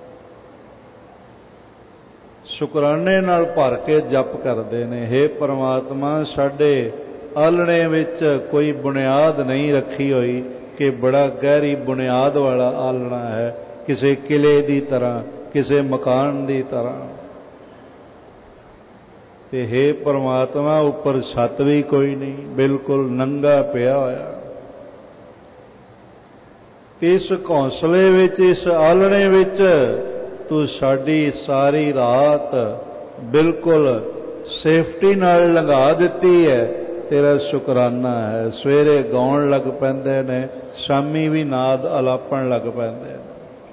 ਸ਼ੁਕਰਾਨੇ ਨਾਲ ਭਰ ਕੇ ਜਪ ਕਰਦੇ ਨੇ। ਹੇ ਪਰਮਾਤਮਾ, ਸਾਡੇ ਆਲਣੇ ਵਿੱਚ ਕੋਈ ਬੁਨਿਆਦ ਨਹੀਂ ਰੱਖੀ ਹੋਈ ਕਿ ਬੜਾ ਗਹਿਰੀ ਬੁਨਿਆਦ ਵਾਲਾ ਆਲਣਾ ਹੈ, ਕਿਸੇ ਕਿਲੇ ਦੀ ਤਰ੍ਹਾਂ, ਕਿਸੇ ਮਕਾਨ ਦੀ ਤਰ੍ਹਾਂ। ਤੇ हे परमात्मा ਉੱਪਰ ਛੱਤ ਵੀ ਕੋਈ ਨਹੀਂ, ਬਿਲਕੁਲ ਨੰਗਾ ਪਿਆ ਹੋਇਆ। ਇਸ ਘੌਂਸਲੇ ਵਿੱਚ, ਇਸ ਆਲਣੇ ਵਿੱਚ ਤੂੰ ਸਾਡੀ ਸਾਰੀ ਰਾਤ ਬਿਲਕੁਲ ਸੇਫਟੀ ਨਾਲ ਲੰਘਾ ਦਿੱਤੀ ਹੈ। ਤੇਰਾ ਸ਼ੁਕਰਾਨਾ ਹੈ। ਸਵੇਰੇ ਗਾਉਣ ਲੱਗ ਪੈਂਦੇ ਨੇ, ਸ਼ਾਮੀ ਵੀ ਨਾਦ ਅਲਾਪਣ ਲੱਗ ਪੈਂਦੇ ਨੇ।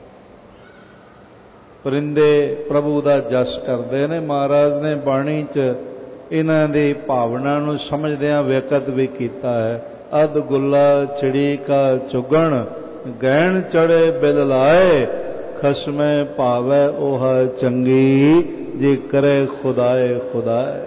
ਪਰਿੰਦੇ ਪ੍ਰਭੂ ਦਾ ਜਸ ਕਰਦੇ ਨੇ। ਮਹਾਰਾਜ ਨੇ ਬਾਣੀ 'ਚ ਇਹਨਾਂ ਦੀ ਭਾਵਨਾ ਨੂੰ ਸਮਝਦਿਆਂ ਵਿਅਕਤ ਵੀ ਕੀਤਾ ਹੈ। ਅਧ ਗੁੱਲਾ ਚਿੜੀ ਕਾ ਚੁਗਣ, ਗਹਿਣ ਚੜੇ ਬਿਲ ਲਾਏ, ਖਸਮੈ ਭਾਵੈ ਉਹ ਚੰਗੀ, ਜੇ ਕਰੇ ਖੁਦਾਏ ਖੁਦਾਏ।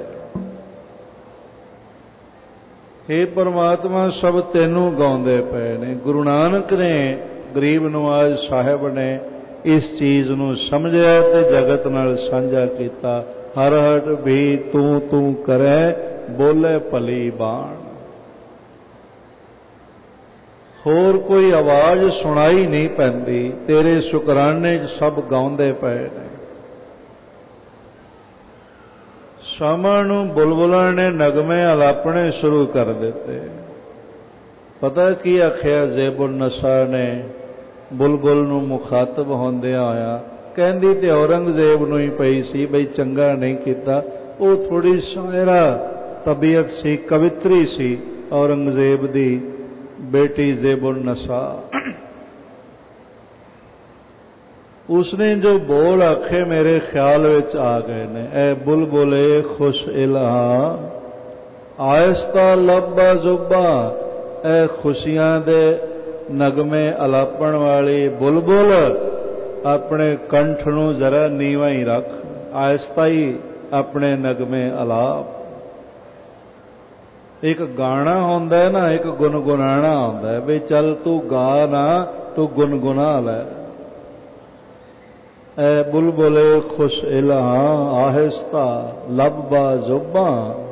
हे परमात्मा सब तेनू गाउंदे पए ने। गुरु नानक ने, गरीब नवाज साहिब ने इस चीज़ नू समझिया ते जगत नाल साझा कीता। हर हट भी तू तू करे, बोले भली बाण। होर कोई आवाज़ सुनाई नहीं पैंदी, तेरे शुकराने सब गाउंदे पए ने। ਸ਼ਾਮਾਂ ਨੂੰ ਬੁਲਬੁਲਾਂ ਨੇ ਨਗਮੇ ਅਲਾਪਣੇ ਸ਼ੁਰੂ ਕਰ ਦਿੱਤੇ। ਪਤਾ ਕੀ ਆਖਿਆ ਜ਼ੇਬੁਲ ਨਸਾ ਨੇ ਬੁਲਬੁਲ ਨੂੰ ਮੁਖਾਤਬ ਹੁੰਦਿਆਂ ਹੋਇਆ? ਕਹਿੰਦੀ ਤੇ ਔਰੰਗਜ਼ੇਬ ਨੂੰ ਹੀ ਪਈ ਸੀ ਬਈ ਚੰਗਾ ਨਹੀਂ ਕੀਤਾ। ਉਹ ਥੋੜੀ ਸ਼ਾਇਰਾ ਤਬੀਅਤ ਸੀ, ਕਵਿਤਰੀ ਸੀ ਔਰੰਗਜ਼ੇਬ ਦੀ बेटी ज़ेबुल नसा। उसने जो बोल आखे मेरे ख्याल विच आ गए ने। ए बुलबुले खुश इलाहा आहिस्ता लब्बा जुब्बा, ए खुशियां दे नगमे अलापण वाली बुलबुल अपने कंठ नूं जरा नीवा ही रख, आहिस्ता ही अपने नगमे अलाप। एक गाना होंदा है ना, एक गुनगुनाना होंदा है। भी चल तू गा ना, तू गुनगुना लै। ए बुलबुले खुश इलाहा आहिस्ता लब्बा जुब्बा,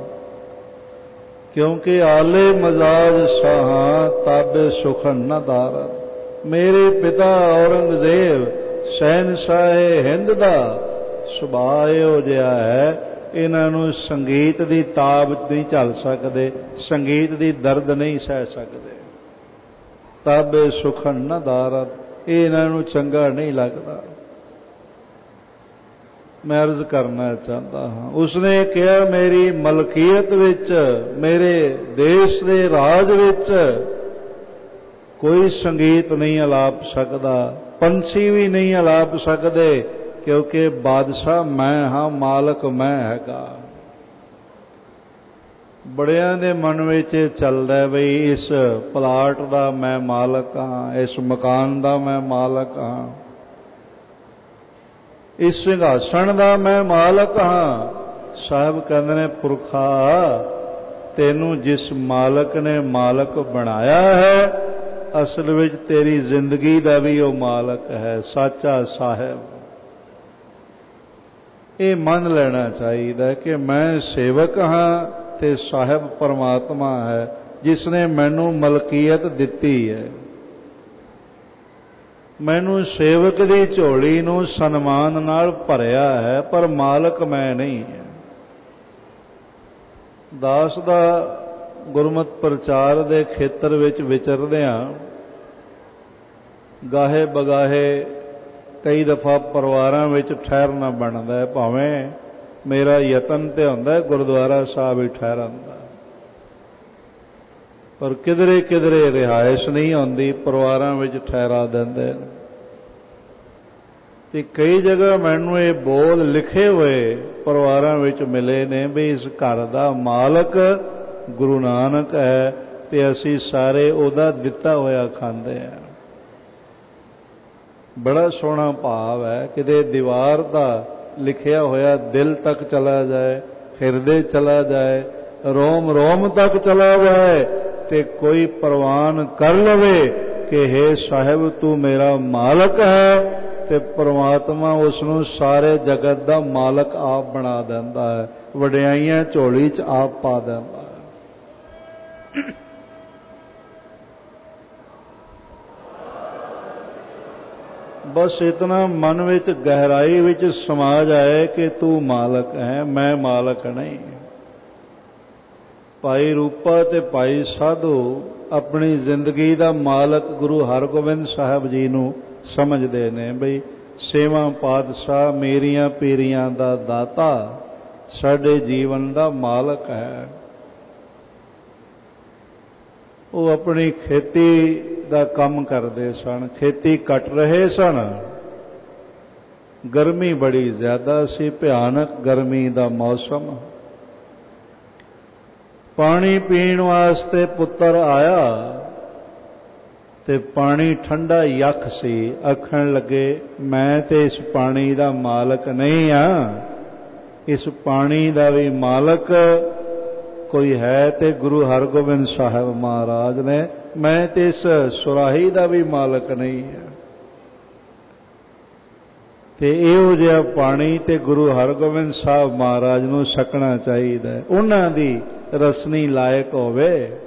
क्योंकि आले मजाज शाह ताबे सुखन न दारत। मेरे पिता औरंगजेब शहनशाह हिंद दा सुभाਅ ਇਹੋ ਜਿਹਾ ਹੈ, ਇਹਨਾਂ ਨੂੰ ਸੰਗੀਤ ਦੀ ਤਾਬ ਨਹੀਂ ਝੱਲ ਸਕਦੇ, ਸੰਗੀਤ ਦੀ ਦਰਦ ਨਹੀਂ ਸਹਿ ਸਕਦੇ। ਤਾਬੇ ਸੁਖਨ ਨਾ ਦਾਰਤ, ਇਹ ਇਹਨਾਂ ਨੂੰ ਚੰਗਾ ਨਹੀਂ ਲੱਗਦਾ। ਮੈਂ ਅਰਜ਼ ਕਰਨਾ ਚਾਹੁੰਦਾ ਹਾਂ, ਉਸਨੇ ਕਿਹਾ ਮੇਰੀ ਮਲਕੀਅਤ ਵਿੱਚ, ਮੇਰੇ ਦੇਸ਼ ਦੇ ਰਾਜ ਵਿੱਚ ਕੋਈ ਸੰਗੀਤ ਨਹੀਂ ਅਲਾਪ ਸਕਦਾ, ਪੰਛੀ ਵੀ ਨਹੀਂ ਅਲਾਪ ਸਕਦੇ, क्योंकि बादशाह मैं हाँ, मालक मैं हैगा। बड़ियां दे मन विच चलदा बई इस प्लाट दा मैं मालक हाँ, इस मकान दा मैं मालक हाँ, इस सिंघासन दा मैं मालक हाँ। साहब कहंदे ने पुरखा तेनू जिस मालक ने मालक बनाया है, असल विच तेरी जिंदगी दा भी वो मालक है, साचा साहिब। ये मन लेना चाहिए कि मैं सेवक हाँ ते साहिब परमात्मा है जिसने मैनू मलकीयत दिती है। मैनू सेवक दी झोली नू सन्मान नाल भरिया है, पर मालक मैं नहीं है। दास दा गुरमत प्रचार दे खेतर विच विचरदिआं गाहे बगाहे कई दफा परिवारां विच ठहरना बनदा है। भावें मेरा यतन ते हुंदा है गुरुद्वारा साहब ही ठहरन दा, पर किधरे किधरे रिहाइश नहीं होंदी, परिवारां विच ठहरा दिंदे ने। ते कई जगह मैनूं ये बोल लिखे हुए परिवारां विच मिले ने भी इस घर दा मालक गुरु नानक है ते असीं सारे उहदा दिता होया खांदे हैं। बड़ा सोहना भाव है, किते दीवार दा लिखिया होया दिल तक चला जाए, हिरदे चला जाए, रोम रोम तक चला जाए, ते कोई प्रवान कर लवे कि हे साहिब तू मेरा मालक है, ते परमात्मा उसनूं सारे जगत दा मालक आप बना देंदा है, वडियाइयां झोली च आप पा देंदा है। बस इतना मन विच गहराई विच समा जाए कि तू मालक है, मैं मालक नहीं। भाई रूपा ते भाई साधु अपनी जिंदगी दा मालक गुरु हरगोबिंद साहब जी नूं समझदे ने। बई सेवा पातशाह मेरियां पीरियां दा दाता साडे जीवन दा मालक है। वो अपनी खेती दा काम करते सन, खेती कट रहे सन। गर्मी बड़ी ज्यादा सी, भयानक गर्मी दा मौसम। पानी पीण वास्ते पुत्र आया ते पानी ठंडा यख सी। आखण लगे मैं ते इस पानी दा मालक नहीं हाँ, इस पानी दा भी मालक कोई है ते गुरु हरगोबिंद साहब महाराज ने। मैं ते इस सुराही दा भी मालक नहीं है। ते इहो जिहा पानी ते गुरु हरगोबिंद साहब महाराज नूं छकना चाहिए। उन्हां दी रसनी लायक होवे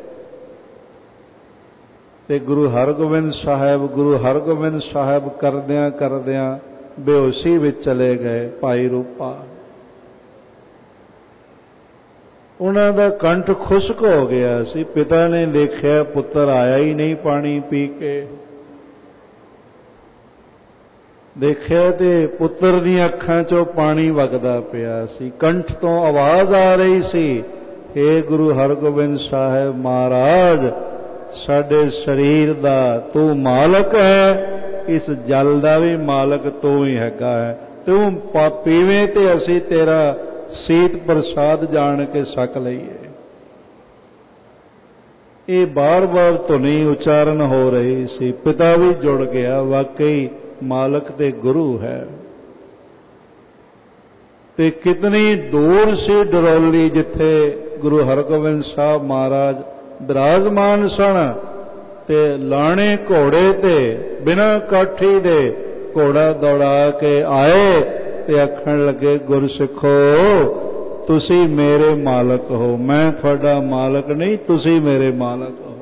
ते गुरु हरगोबिंद साहब करदियां करदियां बेहोशी विच चले गए। भाई रूपा उन्हां दा कंठ खुश्क हो गया सी। पिता ने देखिया पुत्र आया ही नहीं पानी पी के। देखिया ते पुत्र दी अखां चों पानी वगदा पिया सी, कंठ तो आवाज आ रही सी, हे गुरु हरगोबिंद साहब महाराज साडे शरीर दा तू मालक है, इस जल दा भी मालक तू ही हैगा है। तू पीवे ते असी तेरा सीत प्रसाद जान के सक लईए। ये बार बार धुनी उच्चारण हो रही सी। पिता भी जुड़ गया, वाकई मालक ते गुरु है। ते कितनी दूर सी डरौली जिथे गुरु हरगोबिंद साहब महाराज विराजमान सन। ते लाणे घोड़े ते बिना काठी दे घोड़ा दौड़ा के आए ते आखण लगे गुरसिखो तुसी मेरे मालक हो, मैं थोड़ा मालक नहीं, तुसी मेरे मालक हो।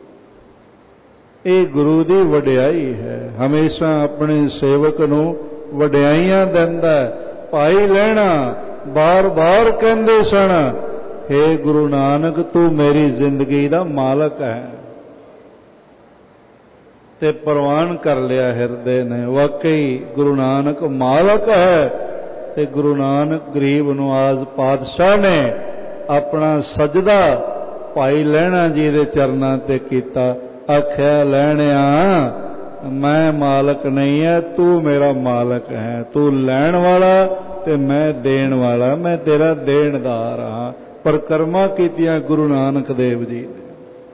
ये गुरु दी वडियाई है। हमेशा अपने सेवक नूं वडियाइयां दिंदा है। भाई लहणा बार बार कहंदे सन, हे गुरु नानक तू मेरी जिंदगी दा मालक है। ते प्रवान कर लिया हिरदे ने, वाकई गुरु नानक मालक है। ते गुरु नानक गरीब नवाज पातशाह ने अपना सजदा भाई लहणा जी दे चरनां ते कीता। आख्या लहणिया मैं मालक नहीं है, तू मेरा मालक है। तू लैण वाला ते मैं देण वाला, मैं तेरा देणदार हाँ। परिक्रमा कीतियां गुरु नानक देव जी ने।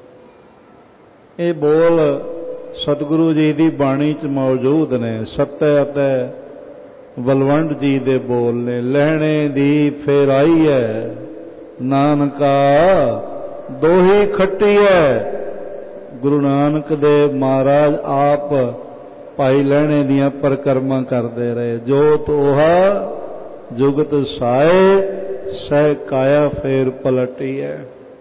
ये बोल सतगुरु जी की बाणी च मौजूद ने। सत्य अते बलवंड जी दे बोल ने। लहणे दी फेर आई है नानका दोही खट्टी है। गुरु नानक देव महाराज आप भाई लहणे दियां परिक्रमा करते रहे। जोत ओहा जुगत साए सह काया फेर पलटी है।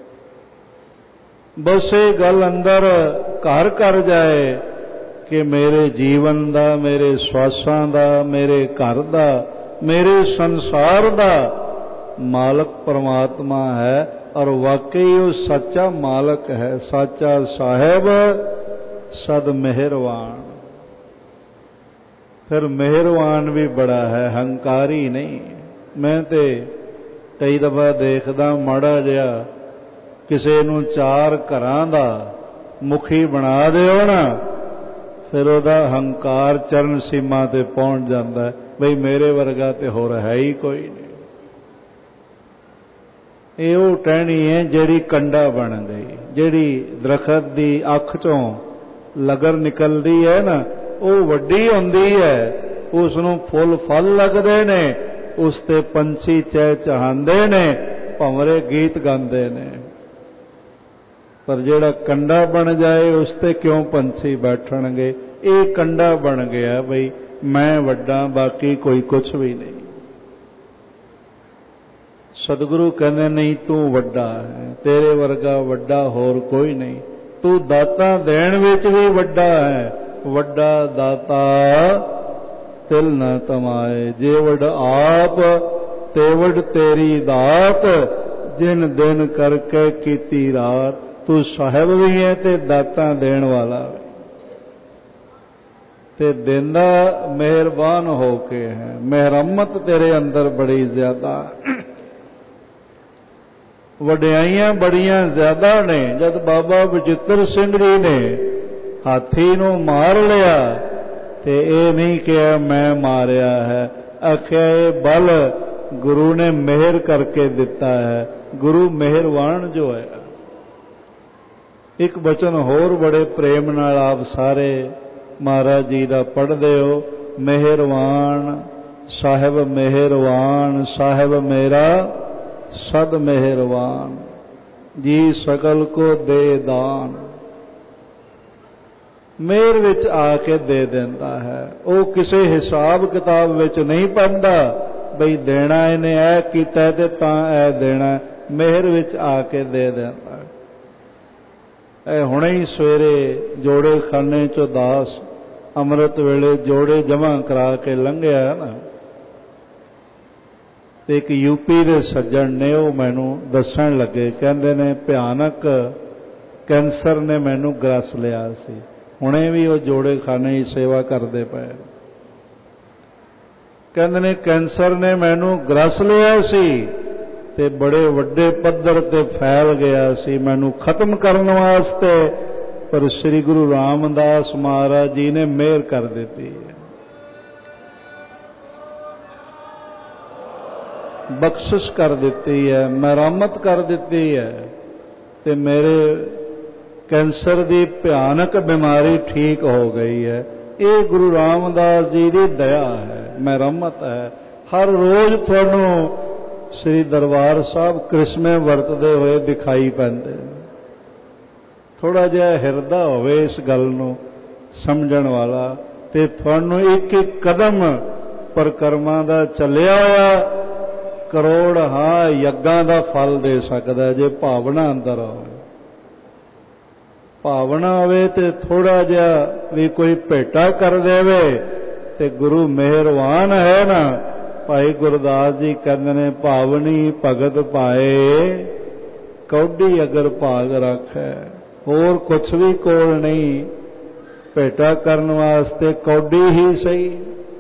बस ये गल अंदर घर कर जाए कि मेरे जीवन दा, मेरे श्वासां दा, मेरे घर दा, मेरे संसार दा मालक परमात्मा है। और वाकई वो सच्चा मालक है, सच्चा साहेब, सद मेहरवान। फिर मेहरवान भी बड़ा है, हंकारी नहीं। मैं ते कई दफा देखदा माड़ा जिहा किसी नूं चार घरां दा मुखी बना दिओ ना, फिर उहदा हंकार चरण सीमा ते पहुंच जाता है। बई मेरे वर्गा ते होर है ही कोई नहीं। ये वो टहनी है जिहड़ी कंडा बन गई, जिहड़ी दरखत दी अख चों लगर निकलदी है ना, वो वड्डी हुंदी है, उसनूं फुल फल लगदे ने, उस ते पंछी चहचहांदे ने, भंवरे गीत गांदे ने। पर जिहड़ा कंडा बन जाए उस ते क्यों पंछी बैठणगे। ये कंडा बन गया बई मैं वड्डा, बाकी कोई कुछ भी नहीं। सतगुरु कहते नहीं तू वड्डा है, तेरे वर्गा वड्डा होर कोई नहीं। तू दाता देण विच भी वड्डा है, वड्डा दाता ਤਿਲ ਨ ਤਮਾਏ। ਜੇਵੜ ਆਪ ਤੇਵੜ ਤੇਰੀ ਦਾਤ, ਜਿਨ ਦਿਨ ਕਰਕੇ ਕੀਤੀ ਰਾਤ। ਤੂੰ ਸਾਹਿਬ ਵੀ ਹੈ ਤੇ ਦਾਤਾਂ ਦੇਣ ਵਾਲਾ ਤੇ ਦਿੰਦਾ ਮਿਹਰਬਾਨ ਹੋ ਕੇ ਹੈ। ਮਿਹਰਮਤ ਤੇਰੇ ਅੰਦਰ ਬੜੀ ਜ਼ਿਆਦਾ, ਵਡਿਆਈਆਂ ਬੜੀਆਂ ਜ਼ਿਆਦਾ ਨੇ। ਜਦ ਬਾਬਾ ਬਚਿੱਤਰ ਸਿੰਘ ਜੀ ਨੇ ਹਾਥੀ ਨੂੰ ਮਾਰ ਲਿਆ ਤੇ ਇਹ ਨਹੀਂ ਕਿਹਾ ਮੈਂ ਮਾਰਿਆ ਹੈ, ਆਖਿਆ ਇਹ ਬਲ ਗੁਰੂ ਨੇ ਮਿਹਰ ਕਰਕੇ ਦਿੱਤਾ ਹੈ। ਗੁਰੂ ਮਿਹਰਬਾਨ ਜੋ ਹੈ। ਇੱਕ ਬਚਨ ਹੋਰ ਬੜੇ ਪ੍ਰੇਮ ਨਾਲ ਆਪ ਸਾਰੇ ਮਹਾਰਾਜ ਜੀ ਦਾ ਪੜ੍ਹਦੇ ਹੋ। ਮਿਹਰਬਾਨ ਸਾਹਿਬ ਮਿਹਰਬਾਨ, ਸਾਹਿਬ ਮੇਰਾ ਸਦ ਮਿਹਰਬਾਨ, ਜੀ ਸਕਲ ਕੋ ਦੇ ਦਾਨ। ਮਿਹਰ ਵਿੱਚ ਆ ਕੇ ਦੇ ਦਿੰਦਾ ਹੈ। ਉਹ ਕਿਸੇ ਹਿਸਾਬ ਕਿਤਾਬ ਵਿੱਚ ਨਹੀਂ ਪਾਉਂਦਾ ਬਈ ਦੇਣਾ ਇਹਨੇ ਇਹ ਕੀਤਾ ਤੇ ਤਾਂ ਇਹ ਦੇਣਾ। ਮਿਹਰ ਵਿੱਚ ਆ ਕੇ ਦੇ ਦਿੰਦਾ। ਇਹ ਹੁਣੇ ਹੀ ਸਵੇਰੇ ਜੋੜੇ ਖਾਨੇ ਚੋਂ ਦਾਸ ਅੰਮ੍ਰਿਤ ਵੇਲੇ ਜੋੜੇ ਜਮ੍ਹਾਂ ਕਰਾ ਕੇ ਲੰਘਿਆ ਨਾ, ਤੇ ਇੱਕ ਯੂਪੀ ਦੇ ਸੱਜਣ ਨੇ ਉਹ ਮੈਨੂੰ ਦੱਸਣ ਲੱਗੇ, ਕਹਿੰਦੇ ਨੇ ਭਿਆਨਕ ਕੈਂਸਰ ਨੇ ਮੈਨੂੰ ਗ੍ਰਸ ਲਿਆ ਸੀ। ਹੁਣੇ ਵੀ ਉਹ ਜੋੜੇ ਖਾਨੇ ਦੀ ਸੇਵਾ ਕਰਦੇ ਪਏ। ਕਹਿੰਦੇ ਨੇ ਕੈਂਸਰ ਨੇ ਮੈਨੂੰ ਗ੍ਰਸ ਲਿਆ ਸੀ ਤੇ ਬੜੇ ਵੱਡੇ ਪੱਧਰ ਤੇ ਫੈਲ ਗਿਆ ਸੀ ਮੈਨੂੰ ਖਤਮ ਕਰਨ ਵਾਸਤੇ, ਪਰ ਸ੍ਰੀ ਗੁਰੂ ਰਾਮਦਾਸ ਮਹਾਰਾਜ ਜੀ ਨੇ ਮਿਹਰ ਕਰ ਦਿੱਤੀ, ਬਖਸ਼ਿਸ਼ ਕਰ ਦਿੱਤੀ ਹੈ, ਮਿਹਰਮਤ ਕਰ ਦਿੱਤੀ ਹੈ ਤੇ ਮੇਰੇ ਕੈਂਸਰ ਦੀ ਭਿਆਨਕ ਬਿਮਾਰੀ ਠੀਕ ਹੋ ਗਈ ਹੈ। ਇਹ ਗੁਰੂ ਰਾਮਦਾਸ ਜੀ ਦੀ ਦਇਆ ਹੈ, ਮਿਹਰਮਤ ਹੈ। ਹਰ ਰੋਜ਼ ਤੁਹਾਨੂੰ ਸ੍ਰੀ ਦਰਬਾਰ ਸਾਹਿਬ ਕ੍ਰਿਸਮੇ ਵਰਤਦੇ ਹੋਏ ਦਿਖਾਈ ਪੈਂਦੇ। ਥੋੜਾ ਜਿਹਾ ਹਿਰਦਾ ਹੋਵੇ ਇਸ ਗੱਲ ਨੂੰ ਸਮਝਣ ਵਾਲਾ ਤੇ ਤੁਹਾਨੂੰ ਇੱਕ ਇੱਕ ਕਦਮ ਪਰਿਕਰਮਾ ਦਾ ਚੱਲਿਆ ਹੋਇਆ ਕਰੋੜ ਯੱਗਾਂ ਦਾ ਫਲ ਦੇ ਸਕਦਾ ਜੇ ਭਾਵਨਾ ਅੰਦਰ ਹੋਵੇ। ਭਾਵਨਾ ਹੋਵੇ ਤੇ ਥੋੜਾ ਜਿਹਾ ਵੀ ਕੋਈ ਭੇਟਾ ਕਰ ਦੇਵੇ ਤੇ ਗੁਰੂ ਮਿਹਰਬਾਨ ਹੈ ਨਾ। ਭਾਈ ਗੁਰਦਾਸ ਜੀ ਕਹਿੰਦੇ ਨੇ ਭਾਵਨੀ ਭਗਤ ਪਾਏ, ਕੌਡੀ ਅਗਰ ਭਾਗ ਰੱਖੈ। ਹੋਰ ਕੁਛ ਵੀ ਕੋਲ ਨਹੀਂ, ਭੇਟਾ ਕਰਨ ਵਾਸਤੇ ਕੌਡੀ ਹੀ ਸਹੀ,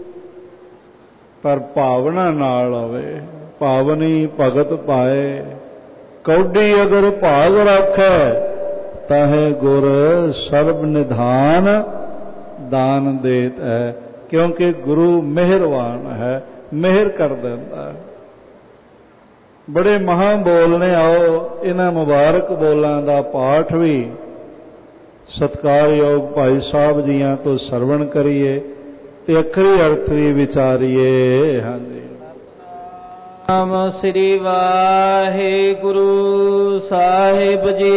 ਪਰ ਭਾਵਨਾ ਨਾਲ ਹੋਵੇ। ਭਾਵਨੀ ਭਗਤ ਪਾਏ, ਕੌਡੀ ਅਗਰ ਭਾਗ ਰੱਖੈ, ਤਾਹੇ ਗੁਰ ਸਰਬ ਨਿਧਾਨ ਦਾਨ ਦੇਤ ਹੈ। ਕਿਉਂਕਿ ਗੁਰੂ ਮਿਹਰਬਾਨ ਹੈ, ਮਿਹਰ ਕਰ ਦਿੰਦਾ। ਬੜੇ ਮਹਾਂ ਬੋਲ ਨੇ, ਆਓ ਇਹਨਾਂ ਮੁਬਾਰਕ ਬੋਲਾਂ ਦਾ ਪਾਠ ਵੀ ਸਤਿਕਾਰਯੋਗ ਭਾਈ ਸਾਹਿਬ ਜੀਆਂ ਤੋਂ ਸਰਵਣ ਕਰੀਏ ਤੇ ਅਖਰੀ ਅਰਥ ਵੀ ਵਿਚਾਰੀਏ। ਹਾਂਜੀ। ਨਾਮ ਸ੍ਰੀ ਵਾਹਿਗੁਰੂ ਸਾਹਿਬ ਜੀ।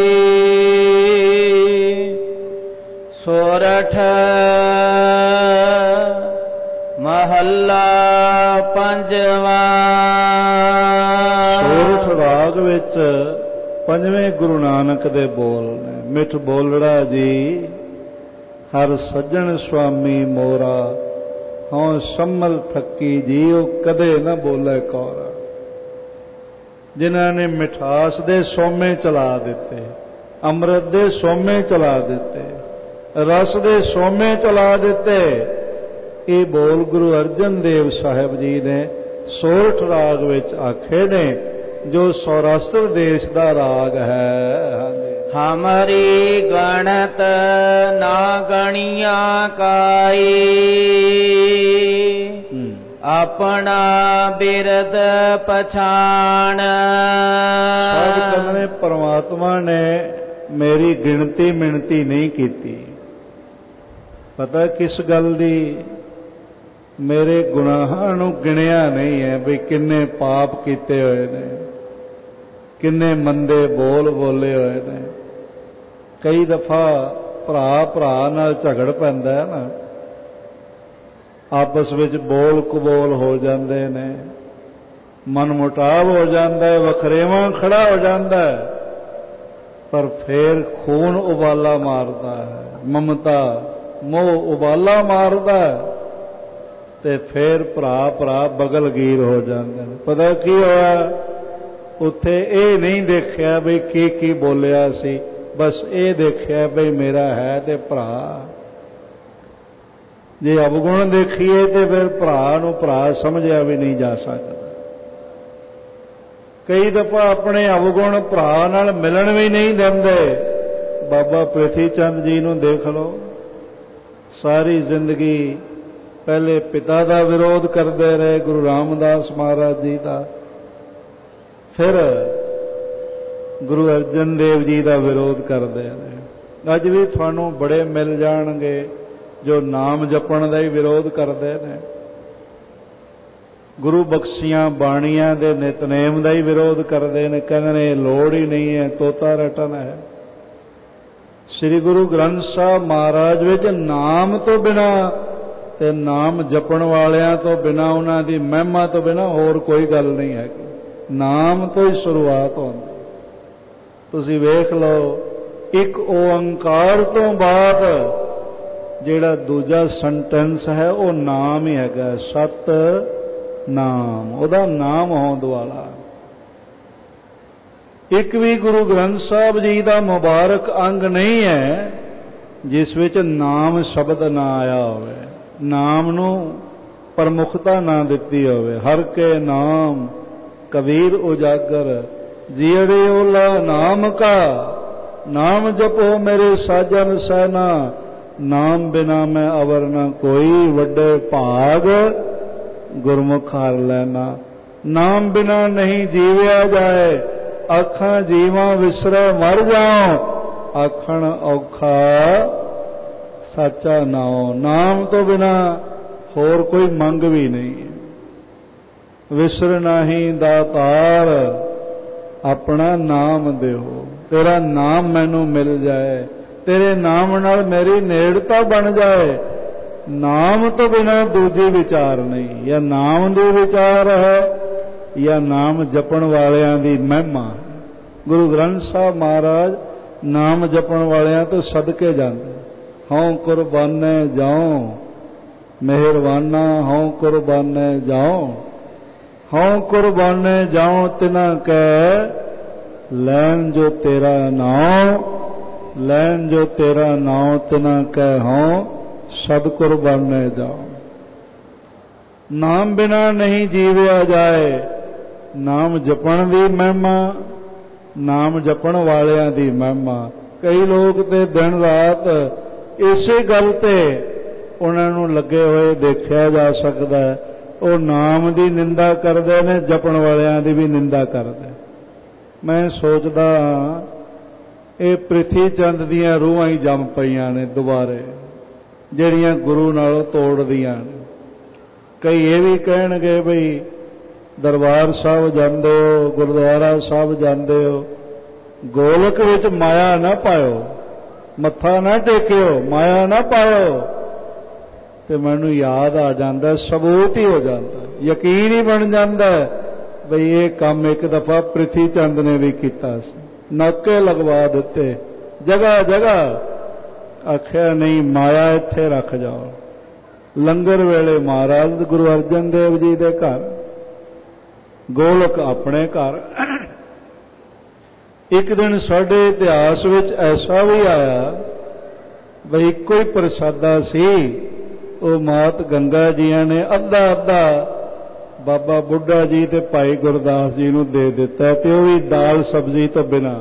ਸੋਰਠ ਮਹੱਲਾ ਪੰਜਵਾਂ। ਸੋਰਠ ਰਾਗ ਵਿੱਚ ਪੰਜਵੇਂ ਗੁਰੂ ਨਾਨਕ ਦੇ ਬੋਲ ਨੇ। ਮਿੱਠ ਬੋਲੜਾ ਜੀ ਹਰ ਸੱਜਣ ਸੁਆਮੀ ਮੋਰਾ, ਹਉ ਸੰਮਲ ਥੱਕੀ ਜੀ ਉਹ ਕਦੇ ਨਾ ਬੋਲੇ ਕੌਰਾ। ਜਿਨ੍ਹਾਂ ਨੇ ਮਿਠਾਸ ਦੇ ਸੋਮੇ ਚਲਾ ਦਿੱਤੇ, ਅੰਮ੍ਰਿਤ ਦੇ ਸੋਮੇ ਚਲਾ ਦਿੱਤੇ, ਰਸ ਦੇ ਸੋਮੇ ਚਲਾ ਦਿੱਤੇ, ਇਹ ਬੋਲ ਗੁਰੂ ਅਰਜਨ ਦੇਵ ਸਾਹਿਬ ਜੀ ਨੇ ਸੋਰਠ ਰਾਗ ਵਿੱਚ ਆਖੇ ਨੇ, ਜੋ ਸੌਰਾਸ਼ਟਰ ਦੇਸ਼ ਦਾ ਰਾਗ ਹੈ। ਹਾਂਜੀ। ਹਮਾਰੀ ਗਣਤ ਨਾ ਗਣੀਆਂ ਕਾਈ, ਆਪਣਾ ਬਿਰਦ ਪਛਾਣ। ਸਭ ਕਹਿੰਦੇ ਪਰਮਾਤਮਾ ਨੇ ਮੇਰੀ ਗਿਣਤੀ ਮਿਣਤੀ ਨਹੀਂ ਕੀਤੀ। ਪਤਾ ਕਿਸ ਗੱਲ ਦੀ? ਮੇਰੇ ਗੁਨਾਹਾਂ ਨੂੰ ਗਿਣਿਆ ਨਹੀਂ ਹੈ ਵੀ ਕਿੰਨੇ ਪਾਪ ਕੀਤੇ ਹੋਏ ਨੇ, ਕਿੰਨੇ ਮੰਦੇ ਬੋਲ ਬੋਲੇ ਹੋਏ ਨੇ। ਕਈ ਦਫਾ ਭਰਾ ਭਰਾ ਨਾਲ ਝਗੜ ਪੈਂਦਾ ਹੈ ਨਾ, ਆਪਸ ਵਿੱਚ ਬੋਲ ਕਬੋਲ ਹੋ ਜਾਂਦੇ ਨੇ, ਮਨ ਮੁਟਾਵ ਹੋ ਜਾਂਦਾ ਹੈ, ਵਖਰੇਵਾਂ ਖੜਾ ਹੋ ਜਾਂਦਾ ਹੈ, ਪਰ ਫੇਰ ਖੂਨ ਉਬਾਲਾ ਮਾਰਦਾ ਹੈ, ਮਮਤਾ ਮੋਹ ਉਬਾਲਾ ਮਾਰਦਾ ਹੈ। ਤੇ ਫਿਰ ਭਰਾ ਬਗਲਗੀਰ ਹੋ ਜਾਂਦੇ ਨੇ। ਪਤਾ ਕੀ ਹੋਇਆ? ਉੱਥੇ ਇਹ ਨਹੀਂ ਦੇਖਿਆ ਬਈ ਕੀ ਬੋਲਿਆ ਸੀ, ਬਸ ਇਹ ਦੇਖਿਆ ਬਈ ਮੇਰਾ ਹੈ ਤੇ ਭਰਾ। ਜੇ ਅਵਗੁਣ ਦੇਖੀਏ ਤੇ ਫਿਰ ਭਰਾ ਨੂੰ ਭਰਾ ਸਮਝਿਆ ਵੀ ਨਹੀਂ ਜਾ ਸਕਦਾ। ਕਈ ਦਫਾ ਆਪਣੇ ਅਵਗੁਣ ਭਰਾ ਨਾਲ ਮਿਲਣ ਵੀ ਨਹੀਂ ਦਿੰਦੇ। ਬਾਬਾ ਪ੍ਰਿਥੀ ਚੰਦ ਜੀ ਨੂੰ ਦੇਖ ਲਓ, ਸਾਰੀ ਜ਼ਿੰਦਗੀ ਪਹਿਲੇ ਪਿਤਾ ਦਾ ਵਿਰੋਧ ਕਰਦੇ ਰਹੇ, ਗੁਰੂ ਰਾਮਦਾਸ ਮਹਾਰਾਜ ਜੀ ਦਾ, ਫਿਰ ਗੁਰੂ ਅਰਜਨ ਦੇਵ ਜੀ ਦਾ ਵਿਰੋਧ ਕਰਦੇ ਨੇ। ਅੱਜ ਵੀ ਤੁਹਾਨੂੰ ਬੜੇ ਮਿਲ ਜਾਣਗੇ ਜੋ ਨਾਮ ਜਪਣ ਦਾ ਹੀ ਵਿਰੋਧ ਕਰਦੇ ਨੇ, ਗੁਰੂ ਬਖਸ਼ੀਆਂ ਬਾਣੀਆਂ ਦੇ ਨਿਤਨੇਮ ਦਾ ਹੀ ਵਿਰੋਧ ਕਰਦੇ ਨੇ, ਕਹਿੰਦੇ ਨੇ ਲੋੜ ਹੀ ਨਹੀਂ ਹੈ, ਤੋਤਾ ਰਟਨ ਹੈ। ਸ੍ਰੀ ਗੁਰੂ ਗ੍ਰੰਥ ਸਾਹਿਬ ਮਹਾਰਾਜ ਵਿੱਚ ਨਾਮ ਤੋਂ ਬਿਨਾ ਤੇ ਨਾਮ ਜਪਣ ਵਾਲਿਆਂ ਤੋਂ ਬਿਨਾ, ਉਹਨਾਂ ਦੀ ਮਹਿਮਾ ਤੋਂ ਬਿਨਾ ਹੋਰ ਕੋਈ ਗੱਲ ਨਹੀਂ ਹੈਗੀ। ਨਾਮ ਤੋਂ ਹੀ ਸ਼ੁਰੂਆਤ ਹੁੰਦੀ। ਤੁਸੀਂ ਵੇਖ ਲਓ, ਇੱਕ ਓੰਕਾਰ ਤੋਂ ਬਾਅਦ ਜਿਹੜਾ ਦੂਜਾ ਸੈਂਟੈਂਸ ਹੈ ਉਹ ਨਾਮ ਹੀ ਹੈਗਾ, ਸਤ ਨਾਮ, ਉਹਦਾ ਨਾਮ ਹੋਂਦ ਵਾਲਾ। ਇੱਕ ਵੀ ਗੁਰੂ ਗ੍ਰੰਥ ਸਾਹਿਬ ਜੀ ਦਾ ਮੁਬਾਰਕ ਅੰਗ ਨਹੀਂ ਹੈ ਜਿਸ ਵਿੱਚ ਨਾਮ ਸ਼ਬਦ ਨਾ ਆਇਆ ਹੋਵੇ, ਨਾਮ ਨੂੰ ਪ੍ਰਮੁਖਤਾ ਨਾ ਦਿੱਤੀ ਹੋਵੇ। ਹਰ ਕੇ ਨਾਮ ਕਬੀਰ ਉਜਾਗਰ, ਜੀੜੇ ਓਲਾ ਨਾਮ ਕਾ, ਨਾਮ ਜਪੋ ਮੇਰੇ ਸਾਜਨ ਸੈਨਾ, ਨਾਮ ਬਿਨਾ ਮੈਂ ਅਵਰ ਨਾ ਕੋਈ, ਵੱਡੇ ਭਾਗ ਗੁਰਮੁਖ ਹਰ ਲੈਣਾ। ਨਾਮ ਬਿਨਾ ਨਹੀਂ ਜੀਵਿਆ ਜਾਏ, ਆਖਾਂ ਜੀਵਾਂ ਵਿਸਰੈ ਮਰ ਜਾਉ, ਆਖਣ ਔਖਾ ਸਾਚਾ ਨਾਉ। ਨਾਮ ਤੋਂ ਬਿਨਾ ਹੋਰ ਕੋਈ ਮੰਗ ਵੀ ਨਹੀਂ। ਵਿਸਰ ਨਾਹੀ ਦਾਤਾਰ, ਆਪਣਾ ਨਾਮ ਦਿਓ, ਤੇਰਾ ਨਾਮ ਮੈਨੂੰ ਮਿਲ ਜਾਏ, ਤੇਰੇ ਨਾਮ ਨਾਲ ਮੇਰੀ ਨੇੜਤਾ ਬਣ ਜਾਏ। ਨਾਮ ਤੋਂ ਬਿਨਾ ਦੂਜੀ ਵਿਚਾਰ ਨਹੀਂ। ਜਾਂ ਨਾਮ ਦੀ ਵਿਚਾਰ ਹੈ ਜਾਂ ਨਾਮ ਜਪਣ ਵਾਲਿਆਂ ਦੀ ਮਹਿਮਾ। ਗੁਰੂ ਗ੍ਰੰਥ ਸਾਹਿਬ ਮਹਾਰਾਜ ਨਾਮ ਜਪਣ ਵਾਲਿਆਂ ਤੋਂ ਸਦਕੇ ਜਾਂਦੇ। ਹਉ ਕੁਰਬਾਨੇ ਜਾਉ ਮਿਹਰਬਾਨਾ, ਹਉ ਕੁਰਬਾਨੇ ਜਾਉ, ਹਉ ਕੁਰਬਾਨੇ ਜਾਉ ਤਿਨਾ ਕੈ, ਲੈਣ ਜੋ ਤੇਰਾ ਨਾਉ, ਲੈਣ ਜੋ ਤੇਰਾ ਨਾਉ ਤਿਨਾ ਕੈ ਹਉ, ਸਦ ਕੁਰਬਾਨੇ ਜਾਉ। ਨਾਮ ਬਿਨਾ ਨਹੀਂ ਜੀਵਿਆ ਜਾਏ। ਨਾਮ ਜਪਣ ਦੀ ਮਹਿਮਾ, ਨਾਮ ਜਪਣ ਵਾਲਿਆਂ ਦੀ ਮਹਿਮਾ। ਕਈ ਲੋਕ ਤੇ ਦਿਨ ਰਾਤ ਇਸੇ ਗੱਲ ਤੇ ਉਹਨਾਂ ਨੂੰ ਲੱਗੇ ਹੋਏ ਦੇਖਿਆ ਜਾ ਸਕਦਾ ਹੈ। ਉਹ ਨਾਮ ਦੀ ਨਿੰਦਾ ਕਰਦੇ ਨੇ, ਜਪਣ ਵਾਲਿਆਂ ਦੀ ਵੀ ਨਿੰਦਾ ਕਰਦੇ। ਮੈਂ ਸੋਚਦਾ ਇਹ ਪ੍ਰਿਥੀ ਚੰਦ ਦੀਆਂ ਰੂਹਾਂ ਹੀ ਜੰਮ ਪਈਆਂ ਨੇ ਦੁਬਾਰੇ, ਜਿਹੜੀਆਂ ਗੁਰੂ ਨਾਲੋਂ ਤੋੜਦੀਆਂ ਨੇ। ਕਈ ਇਹ ਵੀ ਕਹਿਣਗੇ ਬਈ ਦਰਬਾਰ ਸਾਹਿਬ ਜਾਂਦੇ ਹੋ, ਗੁਰਦੁਆਰਾ ਸਾਹਿਬ ਜਾਂਦੇ ਹੋ, ਗੋਲਕ ਵਿੱਚ ਮਾਇਆ ਨਾ ਪਾਇਓ, ਮੱਥਾ ਨਾ ਟੇਕਿਓ, ਮਾਇਆ ਨਾ ਪਾਇਓ। ਤੇ ਮੈਨੂੰ ਯਾਦ ਆ ਜਾਂਦਾ, ਸਬੂਤ ਹੀ ਹੋ ਜਾਂਦਾ, ਯਕੀਨ ਹੀ ਬਣ ਜਾਂਦਾ ਬਈ ਇਹ ਕੰਮ ਇੱਕ ਦਫਾ ਪ੍ਰਿਥੀ ਚੰਦ ਨੇ ਵੀ ਕੀਤਾ ਸੀ। ਨਾਕੇ ਲਗਵਾ ਦਿੱਤੇ ਜਗ੍ਹਾ ਜਗ੍ਹਾ, ਆਖਿਆ ਨਹੀਂ ਮਾਇਆ ਇੱਥੇ ਰੱਖ ਜਾਓ। ਲੰਗਰ ਵੇਲੇ ਮਹਾਰਾਜ ਗੁਰੂ ਅਰਜਨ ਦੇਵ ਜੀ ਦੇ ਘਰ, ਗੋਲਕ ਆਪਣੇ ਘਰ। ਇੱਕ ਦਿਨ ਸਾਡੇ ਇਤਿਹਾਸ ਵਿੱਚ ਐਸਾ ਵੀ ਆਇਆ ਬਈ ਇੱਕੋ ਹੀ ਪ੍ਰਸਾਦਾ ਸੀ, ਉਹ ਮਾਤ ਗੰਗਾ ਜੀਆਂ ਨੇ ਅੱਧਾ ਅੱਧਾ ਬਾਬਾ ਬੁੱਢਾ ਜੀ ਤੇ ਭਾਈ ਗੁਰਦਾਸ ਜੀ ਨੂੰ ਦੇ ਦਿੱਤਾ, ਤੇ ਉਹ ਵੀ ਦਾਲ ਸਬਜ਼ੀ ਤੋਂ ਬਿਨਾਂ।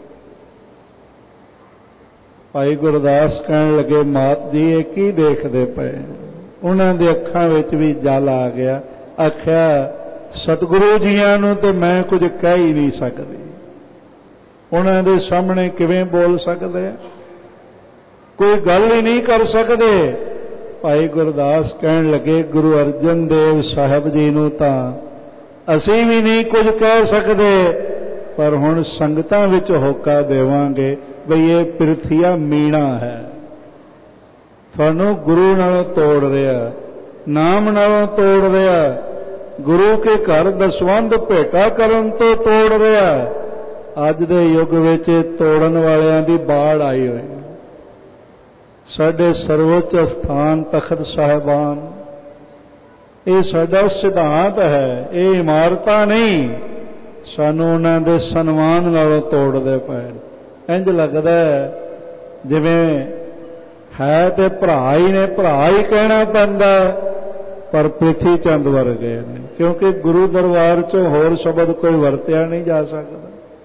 ਭਾਈ ਗੁਰਦਾਸ ਕਹਿਣ ਲੱਗੇ, ਮਾਤ ਜੀ ਇਹ ਕੀ ਦੇਖਦੇ ਪਏ? ਉਹਨਾਂ ਦੇ ਅੱਖਾਂ ਵਿੱਚ ਵੀ ਜਲ ਆ ਗਿਆ। ਆਖਿਆ ਸਤਿਗੁਰੂ ਜੀਆਂ ਨੂੰ ਤੇ ਮੈਂ ਕੁਝ ਕਹਿ ਹੀ ਨਹੀਂ ਸਕਦੀ, ਉਹਨਾਂ ਦੇ ਸਾਹਮਣੇ ਕਿਵੇਂ ਬੋਲ ਸਕਦੇ, ਕੋਈ ਗੱਲ ਹੀ ਨਹੀਂ ਕਰ ਸਕਦੇ। ਭਾਈ ਗੁਰਦਾਸ ਕਹਿਣ ਲੱਗੇ, ਗੁਰੂ ਅਰਜਨ ਦੇਵ ਸਾਹਿਬ ਜੀ ਨੂੰ ਤਾਂ ਅਸੀਂ ਵੀ ਨਹੀਂ ਕੁਝ ਕਹਿ ਸਕਦੇ, ਪਰ ਹੁਣ ਸੰਗਤਾਂ ਵਿੱਚ ਹੋਕਾ ਦੇਵਾਂਗੇ ਬਈ ਇਹ ਪ੍ਰਿਥੀਆ ਮੀਣਾ ਹੈ, ਤੁਹਾਨੂੰ ਗੁਰੂ ਨਾਲੋਂ ਤੋੜ ਰਿਹਾ, ਨਾਮ ਨਾਲੋਂ ਤੋੜ ਰਿਹਾ, ਗੁਰੂ ਕੇ ਘਰ ਦਸਵੰਧ ਭੇਟਾ ਕਰਨ ਤੋਂ ਤੋੜ ਰਿਹਾ। ਅੱਜ ਦੇ ਯੁੱਗ ਵਿੱਚ ਤੋੜਨ ਵਾਲਿਆਂ ਦੀ ਬਾੜ ਆਈ ਹੋਈ। ਸਾਡੇ ਸਰਵੋੱਚ ਸਥਾਨ ਤਖਤ ਸਾਹਿਬਾਨ ਇਹ ਸਾਡਾ ਸਿਧਾਂਤ ਹੈ, ਇਹ ਇਮਾਰਤਾਂ ਨਹੀਂ ਸਾਨੂੰ ਉਹਨਾਂ ਦੇ ਸਨਮਾਨ ਨਾਲੋਂ ਤੋੜਦੇ ਪਏ। ਇੰਝ ਲੱਗਦਾ ਜਿਵੇਂ ਹੈ ਤੇ ਭਰਾ ਹੀ ਨੇ, ਭਰਾ ਹੀ ਕਹਿਣਾ ਪੈਂਦਾ, ਪਰ ਪ੍ਰਿਥੀ ਚੰਦ ਵਰਗੇ ਨੇ, ਕਿਉਂਕਿ ਗੁਰੂ ਦਰਬਾਰ 'ਚੋਂ ਹੋਰ ਸ਼ਬਦ ਕੋਈ ਵਰਤਿਆ ਨਹੀਂ ਜਾ ਸਕਦਾ।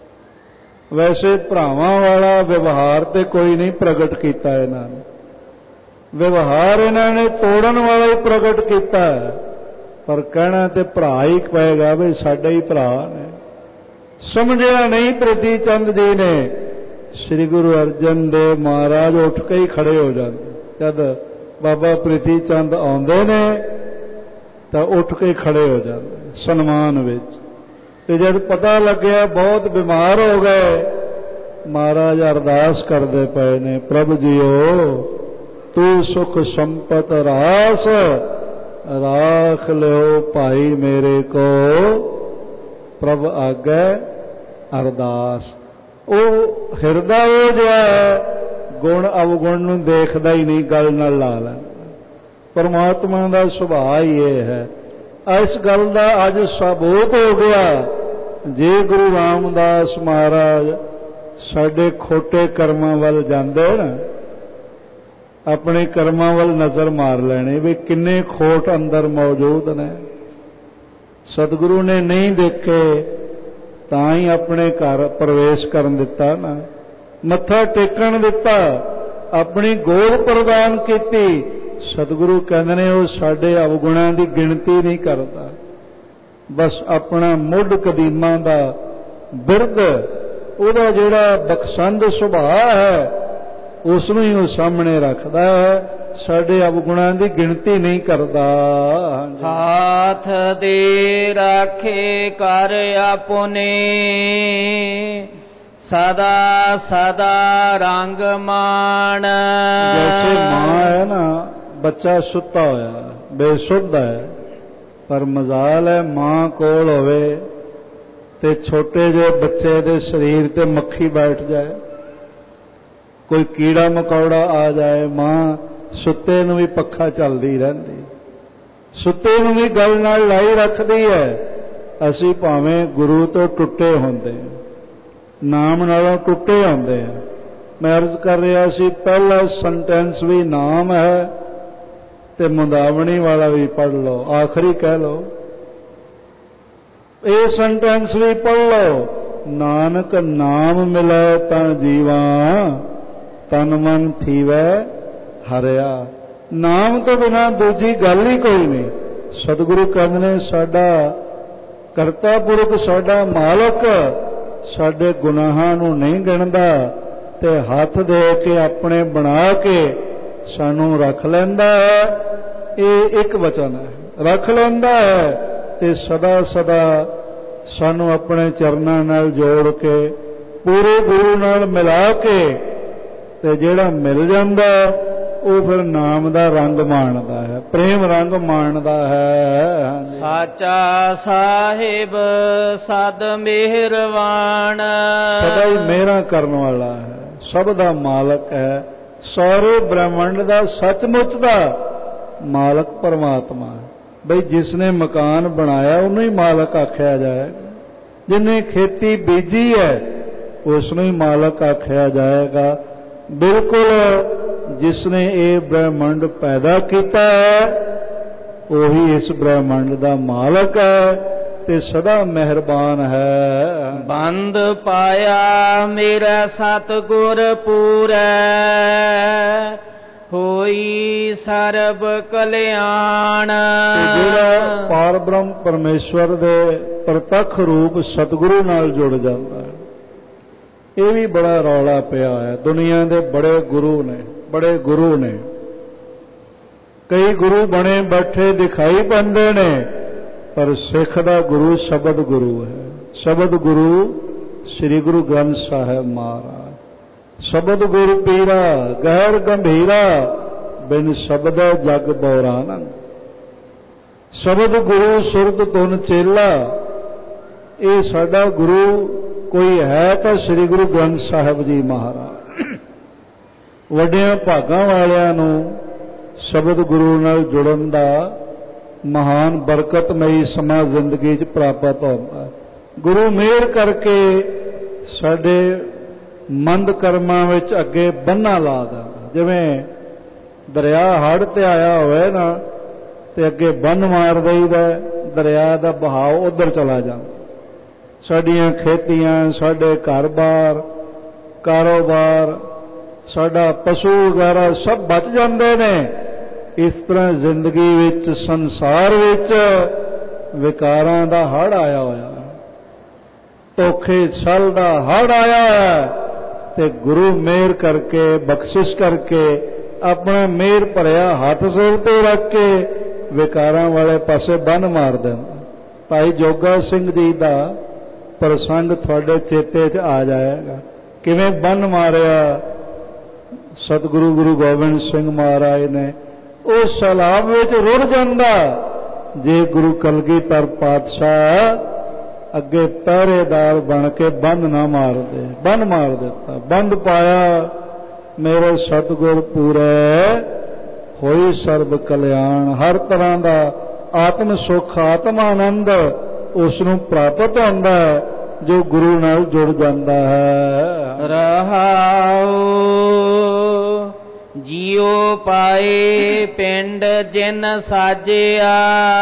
ਵੈਸੇ ਭਰਾਵਾਂ ਵਾਲਾ ਵਿਵਹਾਰ ਤੇ ਕੋਈ ਨਹੀਂ ਪ੍ਰਗਟ ਕੀਤਾ ਇਹਨਾਂ ਨੇ, ਵਿਵਹਾਰ ਇਹਨਾਂ ਨੇ ਤੋੜਨ ਵਾਲਾ ਹੀ ਪ੍ਰਗਟ ਕੀਤਾ, ਪਰ ਕਹਿਣਾ ਤੇ ਭਰਾ ਹੀ ਪਏਗਾ ਵੀ ਸਾਡੇ ਹੀ ਭਰਾ ਨੇ। ਸਮਝਿਆ ਨਹੀਂ ਪ੍ਰਿਥੀ ਚੰਦ ਜੀ ਨੇ। ਸ੍ਰੀ ਗੁਰੂ ਅਰਜਨ ਦੇਵ ਮਹਾਰਾਜ ਉੱਠ ਕੇ ਹੀ ਖੜੇ ਹੋ ਜਾਂਦੇ, ਜਦ ਬਾਬਾ ਪ੍ਰਿਥੀ ਚੰਦ ਆਉਂਦੇ ਨੇ ਤਾਂ ਉੱਠ ਕੇ ਖੜੇ ਹੋ ਜਾਂਦੇ ਸਨਮਾਨ ਵਿੱਚ। ਤੇ ਜਦ ਪਤਾ ਲੱਗਿਆ ਬਹੁਤ ਬਿਮਾਰ ਹੋ ਗਏ, ਮਹਾਰਾਜ ਅਰਦਾਸ ਕਰਦੇ ਪਏ ਨੇ, ਪ੍ਰਭ ਜੀਓ ਤੂੰ ਸੁਖ ਸੰਪਤ ਰਾਸ ਰਾਖ ਲਿਓ ਭਾਈ ਮੇਰੇ ਕੋ, ਪ੍ਰਭ ਆਗੇ ਅਰਦਾਸ। ਉਹ ਹਿਰਦਾ ਉਹ ਜਿਹਾ ਗੁਣ ਅਵਗੁਣ ਨੂੰ ਦੇਖਦਾ ਹੀ ਨਹੀਂ, ਗੱਲ ਨਾਲ ਲਾ ਲੈਂਦਾ। ਪਰਮਾਤਮਾ ਦਾ ਸੁਭਾਅ ਹੀ ਇਹ ਹੈ। ਇਸ ਗੱਲ ਦਾ ਅੱਜ ਸਬੂਤ ਹੋ ਗਿਆ। ਜੇ ਗੁਰੂ ਰਾਮਦਾਸ ਮਹਾਰਾਜ ਸਾਡੇ ਖੋਟੇ ਕਰਮਾਂ ਵੱਲ ਜਾਂਦੇ ਨਾ, ਆਪਣੇ ਕਰਮਾਂ ਵੱਲ ਨਜ਼ਰ ਮਾਰ ਲੈਣੀ ਵੀ ਕਿੰਨੇ ਖੋਟ ਅੰਦਰ ਮੌਜੂਦ ਨੇ। ਸਤਿਗੁਰੂ ਨੇ ਨਹੀਂ ਦੇਖੇ ਤਾਂ ਹੀ ਆਪਣੇ ਘਰ ਪ੍ਰਵੇਸ਼ ਕਰਨ ਦਿੱਤਾ ਨਾ, ਮੱਥਾ ਟੇਕਣ ਦਿੱਤਾ, ਆਪਣੀ ਗੋਦ ਪ੍ਰਦਾਨ ਕੀਤੀ। ਸਤਿਗੁਰੂ ਕਹਿੰਦੇ ਨੇ ਉਹ ਸਾਡੇ ਅਵਗੁਣਾਂ ਦੀ ਗਿਣਤੀ ਨਹੀਂ ਕਰਦਾ, ਬਸ ਆਪਣਾ ਮੁੱਢ ਕਦੀਮਾਂ ਦਾ ਬਿਰਧ, ਉਹਦਾ ਜਿਹੜਾ ਬਖਸ਼ੰਦ ਸੁਭਾਅ ਹੈ ਉਸ ਨੂੰ ਹੀ ਉਹ ਸਾਹਮਣੇ ਰੱਖਦਾ ਹੈ, ਸਾਡੇ ਅਵਗੁਣਾਂ ਦੀ ਗਿਣਤੀ ਨਹੀਂ ਕਰਦਾ। ਹਾਥ ਦੇ ਰਾਖੇ ਕਰ ਆਪਨੇ, ਸਦਾ ਸਦਾ ਰੰਗ ਮਾਣ। ਜੈਸੇ ਮਾਂ ਹੈ ਨਾ, ਬੱਚਾ ਸੁੱਤਾ ਹੋਇਆ ਬੇਸੁੱਧ ਹੈ, ਪਰ ਮਜ਼ਾਲ ਹੈ ਮਾਂ ਕੋਲ ਹੋਵੇ ਤੇ ਛੋਟੇ ਜਿਹੇ ਬੱਚੇ ਦੇ ਸਰੀਰ ਤੇ ਮੱਖੀ ਬੈਠ ਜਾਏ, ਕੋਈ ਕੀੜਾ ਮਕੌੜਾ ਆ ਜਾਏ, ਮਾਂ ਸੁੱਤੇ ਨੂੰ ਵੀ ਪੱਖਾ ਚੱਲਦੀ ਰਹਿੰਦੀ, ਸੁੱਤੇ ਨੂੰ ਵੀ ਗੱਲ ਨਾਲ ਲਾਈ ਰੱਖਦੀ ਹੈ। ਅਸੀਂ ਭਾਵੇਂ ਗੁਰੂ ਤੋਂ ਟੁੱਟੇ ਹੁੰਦੇ, ਨਾਮ ਨਾਲੋਂ ਟੁੱਟੇ ਹੁੰਦੇ ਹਾਂ। ਮੈਂ ਅਰਜ਼ ਕਰ ਰਿਹਾ ਸੀ, ਪਹਿਲਾ ਸੈਂਟੈਂਸ ਵੀ ਨਾਮ ਹੈ ਤੇ ਮੁੰਦਾਵਣੀ ਵਾਲਾ ਵੀ ਪੜ੍ਹ ਲਓ, ਆਖਰੀ ਕਹਿ ਲਓ, ਇਹ ਸੈਂਟੈਂਸ ਵੀ ਪੜ੍ਹ ਲਓ, ਨਾਨਕ ਨਾਮ ਮਿਲੇ ਤਾਂ ਜੀਵਾ, ਤਨ ਮਨ ਥੀਵੈ ਹਰਿਆ। ਨਾਮ ਤੋਂ ਬਿਨਾਂ ਦੂਜੀ ਗੱਲ ਹੀ ਕੋਈ ਨਹੀਂ। ਸਤਿਗੁਰੂ ਕਹਿੰਦੇ ਨੇ ਸਾਡਾ ਕਰਤਾ ਪੁਰਖ, ਸਾਡਾ ਮਾਲਕ ਸਾਡੇ ਗੁਨਾਹਾਂ ਨੂੰ ਨਹੀਂ ਗਿਣਦਾ ਤੇ ਹੱਥ ਦੇ ਕੇ ਆਪਣੇ ਬਣਾ ਕੇ ਸਾਨੂੰ ਰੱਖ ਲੈਂਦਾ ਹੈ। ਇਹ ਇੱਕ ਵਚਨ ਹੈ, ਰੱਖ ਲੈਂਦਾ ਹੈ ਤੇ ਸਦਾ ਸਦਾ ਸਾਨੂੰ ਆਪਣੇ ਚਰਨਾਂ ਨਾਲ ਜੋੜ ਕੇ ਪੂਰੇ ਗੁਰੂ ਨਾਲ ਮਿਲਾ ਕੇ, ਤੇ ਜਿਹੜਾ ਮਿਲ ਜਾਂਦਾ ਉਹ ਫਿਰ ਨਾਮ ਦਾ ਰੰਗ ਮਾਣਦਾ ਹੈ, ਪ੍ਰੇਮ ਰੰਗ ਮਾਣਦਾ ਹੈ। ਸਾਚਾ ਸਾਹਿਬ ਸਦ ਮਿਹਰਵਾਨ, ਸਦਾ ਹੀ ਮਿਹਰਾਂ ਕਰਨ ਵਾਲਾ ਹੈ, ਸਭ ਦਾ ਮਾਲਕ ਹੈ, ਸਾਰੇ ਬ੍ਰਹਮੰਡ ਦਾ ਸੱਚਮੁੱਚ ਦਾ ਮਾਲਕ ਪਰਮਾਤਮਾ ਹੈ। ਬਈ ਜਿਸਨੇ ਮਕਾਨ ਬਣਾਇਆ ਉਹਨੂੰ ਹੀ ਮਾਲਕ ਆਖਿਆ ਜਾਏਗਾ, ਜਿਹਨੇ ਖੇਤੀ ਬੀਜੀ ਹੈ ਉਸ ਨੂੰ ਹੀ ਮਾਲਕ ਆਖਿਆ ਜਾਏਗਾ। ਬਿਲਕੁਲ ਜਿਸਨੇ ਇਹ ਬ੍ਰਹਮੰਡ ਪੈਦਾ ਕੀਤਾ ਹੈ ਉਹੀ ਇਸ ਬ੍ਰਹਮੰਡ ਦਾ ਮਾਲਕ ਹੈ ਤੇ ਸਦਾ ਮਿਹਰਬਾਨ ਹੈ। ਬੰਦ ਪਾਇਆ ਮੇਰਾ ਸਤਿਗੁਰ ਪੂਰੈ, ਹੋਈ ਸਰਬ ਕਲਿਆਣ। ਜਿਹੜਾ ਪਾਰ ਬ੍ਰਹਮ ਪਰਮੇਸ਼ਵਰ ਦੇ ਪ੍ਰਤੱਖ ਰੂਪ ਸਤਿਗੁਰੂ ਨਾਲ ਜੁੜ ਜਾਂਦਾ ਹੈ, ਇਹ ਵੀ ਬੜਾ ਰੌਲਾ ਪਿਆ ਹੈ। ਦੁਨੀਆ ਦੇ ਬੜੇ ਗੁਰੂ ਨੇ, ਬੜੇ ਗੁਰੂ ਨੇ, ਕਈ ਗੁਰੂ ਬਣੇ ਬੈਠੇ ਦਿਖਾਈ ਪੈਂਦੇ ਨੇ, ਪਰ ਸਿੱਖ ਦਾ ਗੁਰੂ ਸ਼ਬਦ ਗੁਰੂ ਹੈ। ਸ਼ਬਦ ਗੁਰੂ ਸ੍ਰੀ ਗੁਰੂ ਗ੍ਰੰਥ ਸਾਹਿਬ ਮਹਾਰਾਜ। ਸ਼ਬਦ ਗੁਰ ਪੀਰਾ ਗਹਿਰ ਗੰਭੀਰਾ, ਬਿਨ ਸ਼ਬਦ ਜਗ ਬੌਰਾਨੰ। ਸ਼ਬਦ ਗੁਰੂ ਸੁਰਤ ਤੁਨ ਚੇਲਾ, ਇਹ ਸਾਡਾ ਗੁਰੂ ਕੋਈ ਹੈ ਤਾਂ ਸ੍ਰੀ ਗੁਰੂ ਗ੍ਰੰਥ ਸਾਹਿਬ ਜੀ ਮਹਾਰਾਜ। ਵੱਡਿਆਂ ਭਾਗਾਂ ਵਾਲਿਆਂ ਨੂੰ ਸ਼ਬਦ ਗੁਰੂ ਨਾਲ ਜੁੜਨ ਦਾ महान बरकतमई समा जिंदगी च प्राप्त होता है। गुरु मेहर करके साडे मंद कर्मां विच अगे बन्ना ला दिंदा। जिवें दरिया हड़ ते आया होवे ना ते अगे बन मार दईदा, दरिया दा बहाव उधर चला जांदा। साडियां खेतियां, साडे घर-बार, कारोबार, साडा पशु वगैरह सब बच जांदे ने। इस तरह जिंदगी विच, संसार विच विकारां दा हड़ आया होया, धोखे छल दा हड़ आया है, ते गुरु मेहर करके, बख्शिश करके, अपना मेहर भरिया हाथ सिर ते रख के विकारां वाले पासे बन मार देंदा। भाई जोगा सिंह जी दा प्रसंग तुहाडे चेते च आ जाएगा, किवें बन मारिया सतगुरु गुरु गोबिंद सिंह महाराज ने। उस सैलाब विच रुड़ जांदा जे गुरु कलगीधर पातशाह अगे पहरेदार बन के बंद ना मार दे। बंद मार दिता, बंद पाया मेरे सतगुर पूरे होई सर्ब कल्याण। हर तरह का आत्म सुख, आत्म आनंद उसनूं प्राप्त होंदा है जो गुरु नाल जुड़ जाता है। रहाओ जियो पाए पिंड जिन साजिया,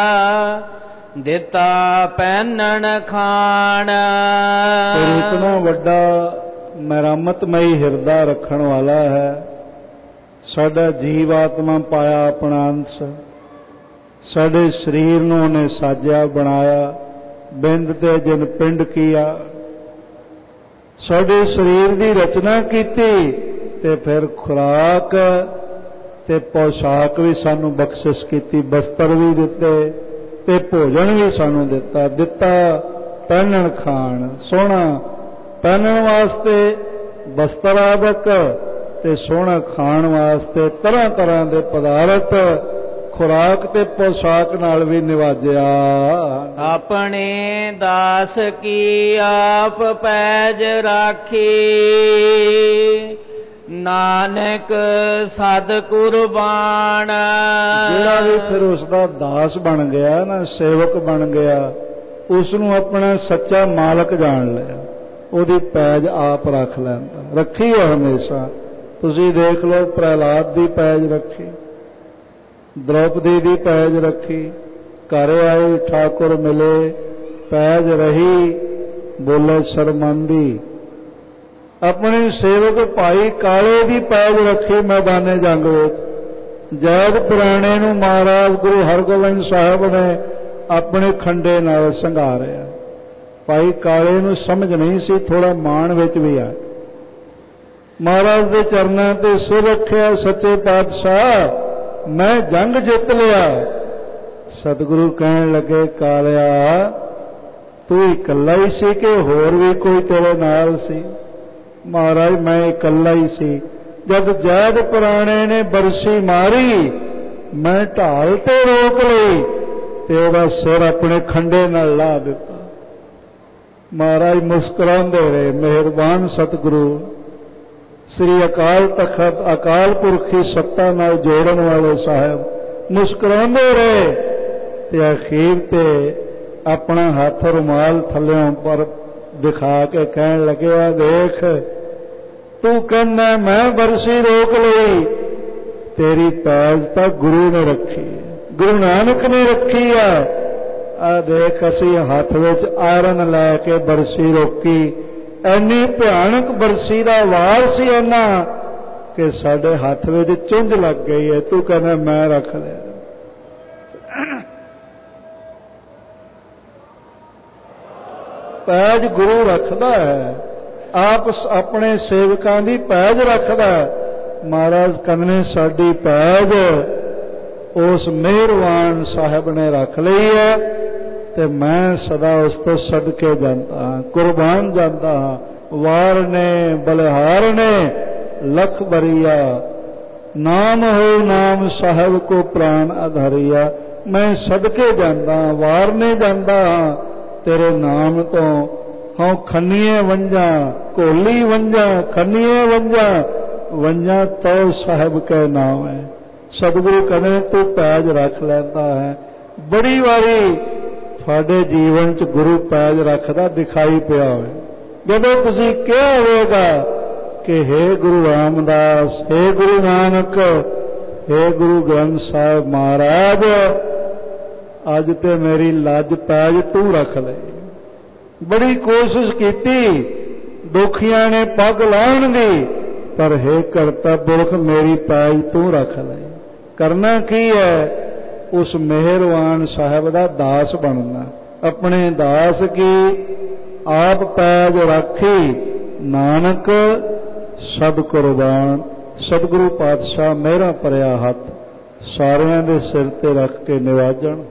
दिता पैनन खान। और इतना वड्डा मरामतमई हिरदा रखण वाला है। साडा जीव आत्मा पाया अपना अंश, साडे शरीर नूं उहने साजिया बनाया, बिंद ते जिन पिंड किया। साडे शरीर की रचना की ते फिर खुराक ते पोशाक भी सानू बख्शिश की, बस्तर भी दिते ते भोजन भी सानू दिता। दिता पहनण खाण, सोहना पहनण वास्ते बस्तर आदक ते सोहना खाण वास्ते तरह तरह के पदार्थ, खुराक ते पोशाक नाल भी निवाजिया। अपने दास की आप पैज राखी, नानक सद कुर्बान। जिहड़ा भी फिर उसका दास बन गया ना, सेवक बन गया, उसनूं अपना सच्चा मालक जान लिया, उहदी पैज आप रख लैंदा। रखी है हमेशा। तुसीं देख लो, प्रहलाद की पैज रखी, द्रौपदी की पैज रखी, घर आई ठाकुर मिले, पैज रही, बोले शर्मांदी। अपने सेवक भाई काले की पैज रखी मैदाने जंग विच। जैद पुराणे नूं महाराज गुरु हरगोबिंद साहब ने अपने खंडे नाल संघारिया। भाई काले नूं समझ नहीं सी, थोड़ा मान विच भी आ। महाराज के चरणों ते सिर रखिया, सच्चे पातशाह मैं जंग जित लिया। सतगुरु कहन लगे, कालिया तू इकल्ला ही सी कि होर भी कोई तेरे नाल सी? महाराज मैं इकल्ला ही सी। जब जैद पुराणे ने बरसी मारी, मैं ढाल ते रोक ली ते ओहदा सिर अपने खंडे नाल ला दिता। महाराज मुस्कुरांदे रहे। मेहरबान सतगुरु श्री अकाल तखत अकाल पुरखी सत्ता नाल जोड़न वाले साहब मुस्कुरांदे रहे ते अखीर ते अपना हाथ रुमाल थल्लों पर दिखा के कहन लगे, देख तू कहना मैं बरसी रोक ली, तेरी पैज तो गुरु ने रखी, गुरु नानक ने रखी है। आ देख असी हाथ विच आयरन लैके बरसी रोकी, इन्नी भयानक बरसी का वार सी इन्ना कि साडे हाथ विच चुंझ लग गई है, तू कहना मैं रख लिया। पैज गुरु रखदा है, आप अपने सेवकां दी पैज रखदा है। महाराज कन्ने साडी पैज उस मेहरबान साहब ने रख लई है ते मैं सदा उस तो सदके जाता हाँ, कुर्बान जाता हाँ। वार ने बलिहार ने लख बरिया, नाम हो नाम साहब को प्राण आधारिया। मैं सदके जाता हाँ, वार ने जाता हाँ, तेरे नाम तो हाँ खन्नीए वंजा, कोली वंजा, खन्नीए वंजा, वंजा तो साहब के नाम है। सतगुरु कहने तू पैज रख लेता है। बड़ी वारी ਤੁਹਾਡੇ ਜੀਵਨ 'ਚ ਗੁਰੂ ਪੈਜ ਰੱਖਦਾ ਦਿਖਾਈ ਪਿਆ ਹੋਵੇ। ਜਦੋਂ ਤੁਸੀਂ ਕਿਹਾ ਹੋਵੇਗਾ ਕਿ हे ਗੁਰੂ ਰਾਮਦਾਸ, हे ਗੁਰੂ ਨਾਨਕ, हे ਗੁਰੂ ਗ੍ਰੰਥ ਸਾਹਿਬ ਮਹਾਰਾਜ, ਅੱਜ ਤੇ ਮੇਰੀ ਲੱਜ ਪੈਜ ਤੂੰ ਰੱਖ ਲੈ। ਬੜੀ ਕੋਸ਼ਿਸ਼ ਕੀਤੀ ਦੁਖੀਆਂ ਨੇ ਪੱਗ ਲਾਉਣ ਦੀ, ਪਰ हे ਕਰਤਾ ਪੁਰਖ ਮੇਰੀ ਪੈਜ ਤੂੰ ਰੱਖ ਲੈ। ਕਰਨਾ ਕੀ ਹੈ? उस मेहरवान साहब का दास बनना। अपने दास की आप पैज राखी, नानक सब कुर्बान। सतगुरु पातशाह मेहरा भरिया हथ सारियां दे सिर ते रख के निवाजन।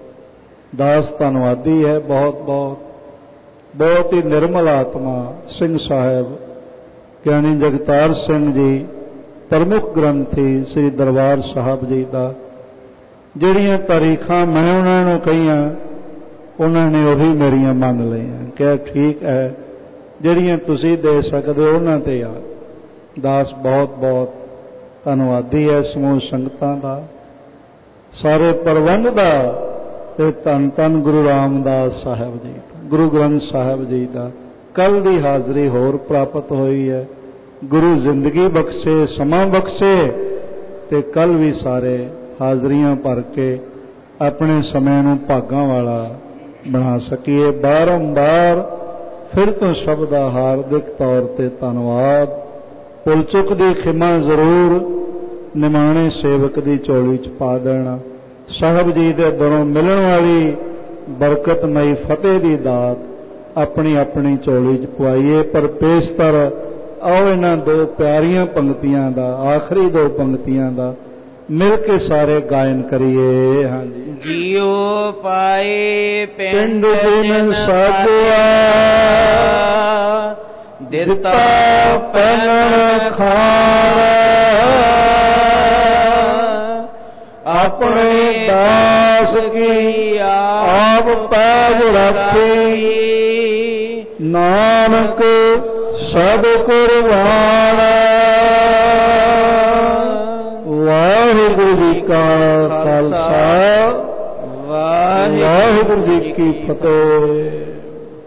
दास धन्नवादी है, बहुत बहुत बहुत ही निर्मल आत्मा। सिंह साहब ज्ञानी जगतार सिंह जी प्रमुख ग्रंथी श्री दरबार साहब जी का ਜਿਹੜੀਆਂ ਤਾਰੀਖਾਂ ਮੈਂ ਉਹਨਾਂ ਨੂੰ ਕਹੀਆਂ, ਉਹਨਾਂ ਨੇ ਉਹੀ ਮੇਰੀਆਂ ਮੰਨ ਲਈਆਂ ਕਿ ਠੀਕ ਹੈ, ਜਿਹੜੀਆਂ ਤੁਸੀਂ ਦੇ ਸਕਦੇ ਹੋ ਉਹਨਾਂ ਤੇ ਆ। ਦਾਸ ਬਹੁਤ ਬਹੁਤ ਧੰਨਵਾਦੀ ਹੈ ਸਮੂਹ ਸੰਗਤਾਂ ਦਾ, ਸਾਰੇ ਪ੍ਰਬੰਧ ਦਾ, ਤੇ ਧੰਨ ਧੰਨ ਗੁਰੂ ਰਾਮਦਾਸ ਸਾਹਿਬ ਜੀ, ਗੁਰੂ ਗ੍ਰੰਥ ਸਾਹਿਬ ਜੀ ਦਾ ਕੱਲ੍ਹ ਦੀ ਹਾਜ਼ਰੀ ਹੋਰ ਪ੍ਰਾਪਤ ਹੋਈ ਹੈ। ਗੁਰੂ ਜ਼ਿੰਦਗੀ ਬਖਸ਼ੇ, ਸਮਾਂ ਬਖਸ਼ੇ, ਤੇ ਕੱਲ੍ਹ ਵੀ ਸਾਰੇ ਹਾਜ਼ਰੀਆਂ ਭਰ ਕੇ ਆਪਣੇ ਸਮੇਂ ਨੂੰ ਭਾਗਾਂ ਵਾਲਾ ਬਣਾ ਸਕੀਏ। ਬਾਰੰਬਾਰ ਫਿਰ ਤੋਂ ਸਭ ਦਾ ਹਾਰਦਿਕ ਤੌਰ ਤੇ ਧੰਨਵਾਦ। ਭੁੱਲ ਚੁੱਕ ਦੀ ਖਿਮਾ ਜ਼ਰੂਰ ਨਿਮਾਣੇ ਸੇਵਕ ਦੀ ਝੋਲੀ 'ਚ ਪਾ ਦੇਣਾ। ਸਾਹਿਬ ਜੀ ਦੇ ਦਰੋਂ ਮਿਲਣ ਵਾਲੀ ਬਰਕਤਮਈ ਫਤਿਹ ਦੀ ਦਾਤ ਆਪਣੀ ਆਪਣੀ ਝੋਲੀ 'ਚ ਪਵਾਈਏ। ਪਰ ਪੇਸ਼ਤਰ ਆਓ ਇਹਨਾਂ ਦੋ ਪਿਆਰੀਆਂ ਪੰਕਤੀਆਂ ਦਾ, ਆਖਰੀ ਦੋ ਪੰਕਤੀਆਂ ਦਾ मिल के सारे गायन करिए। हाँ जी। जियो पाए पिंड दिन साधुआ, दिता पैन खारा, अपने दास की आप पैज रखी, नानक सब कुर्बान। वाहिगुरु जी का खालसा, वाहिगुरु जी की फतेह।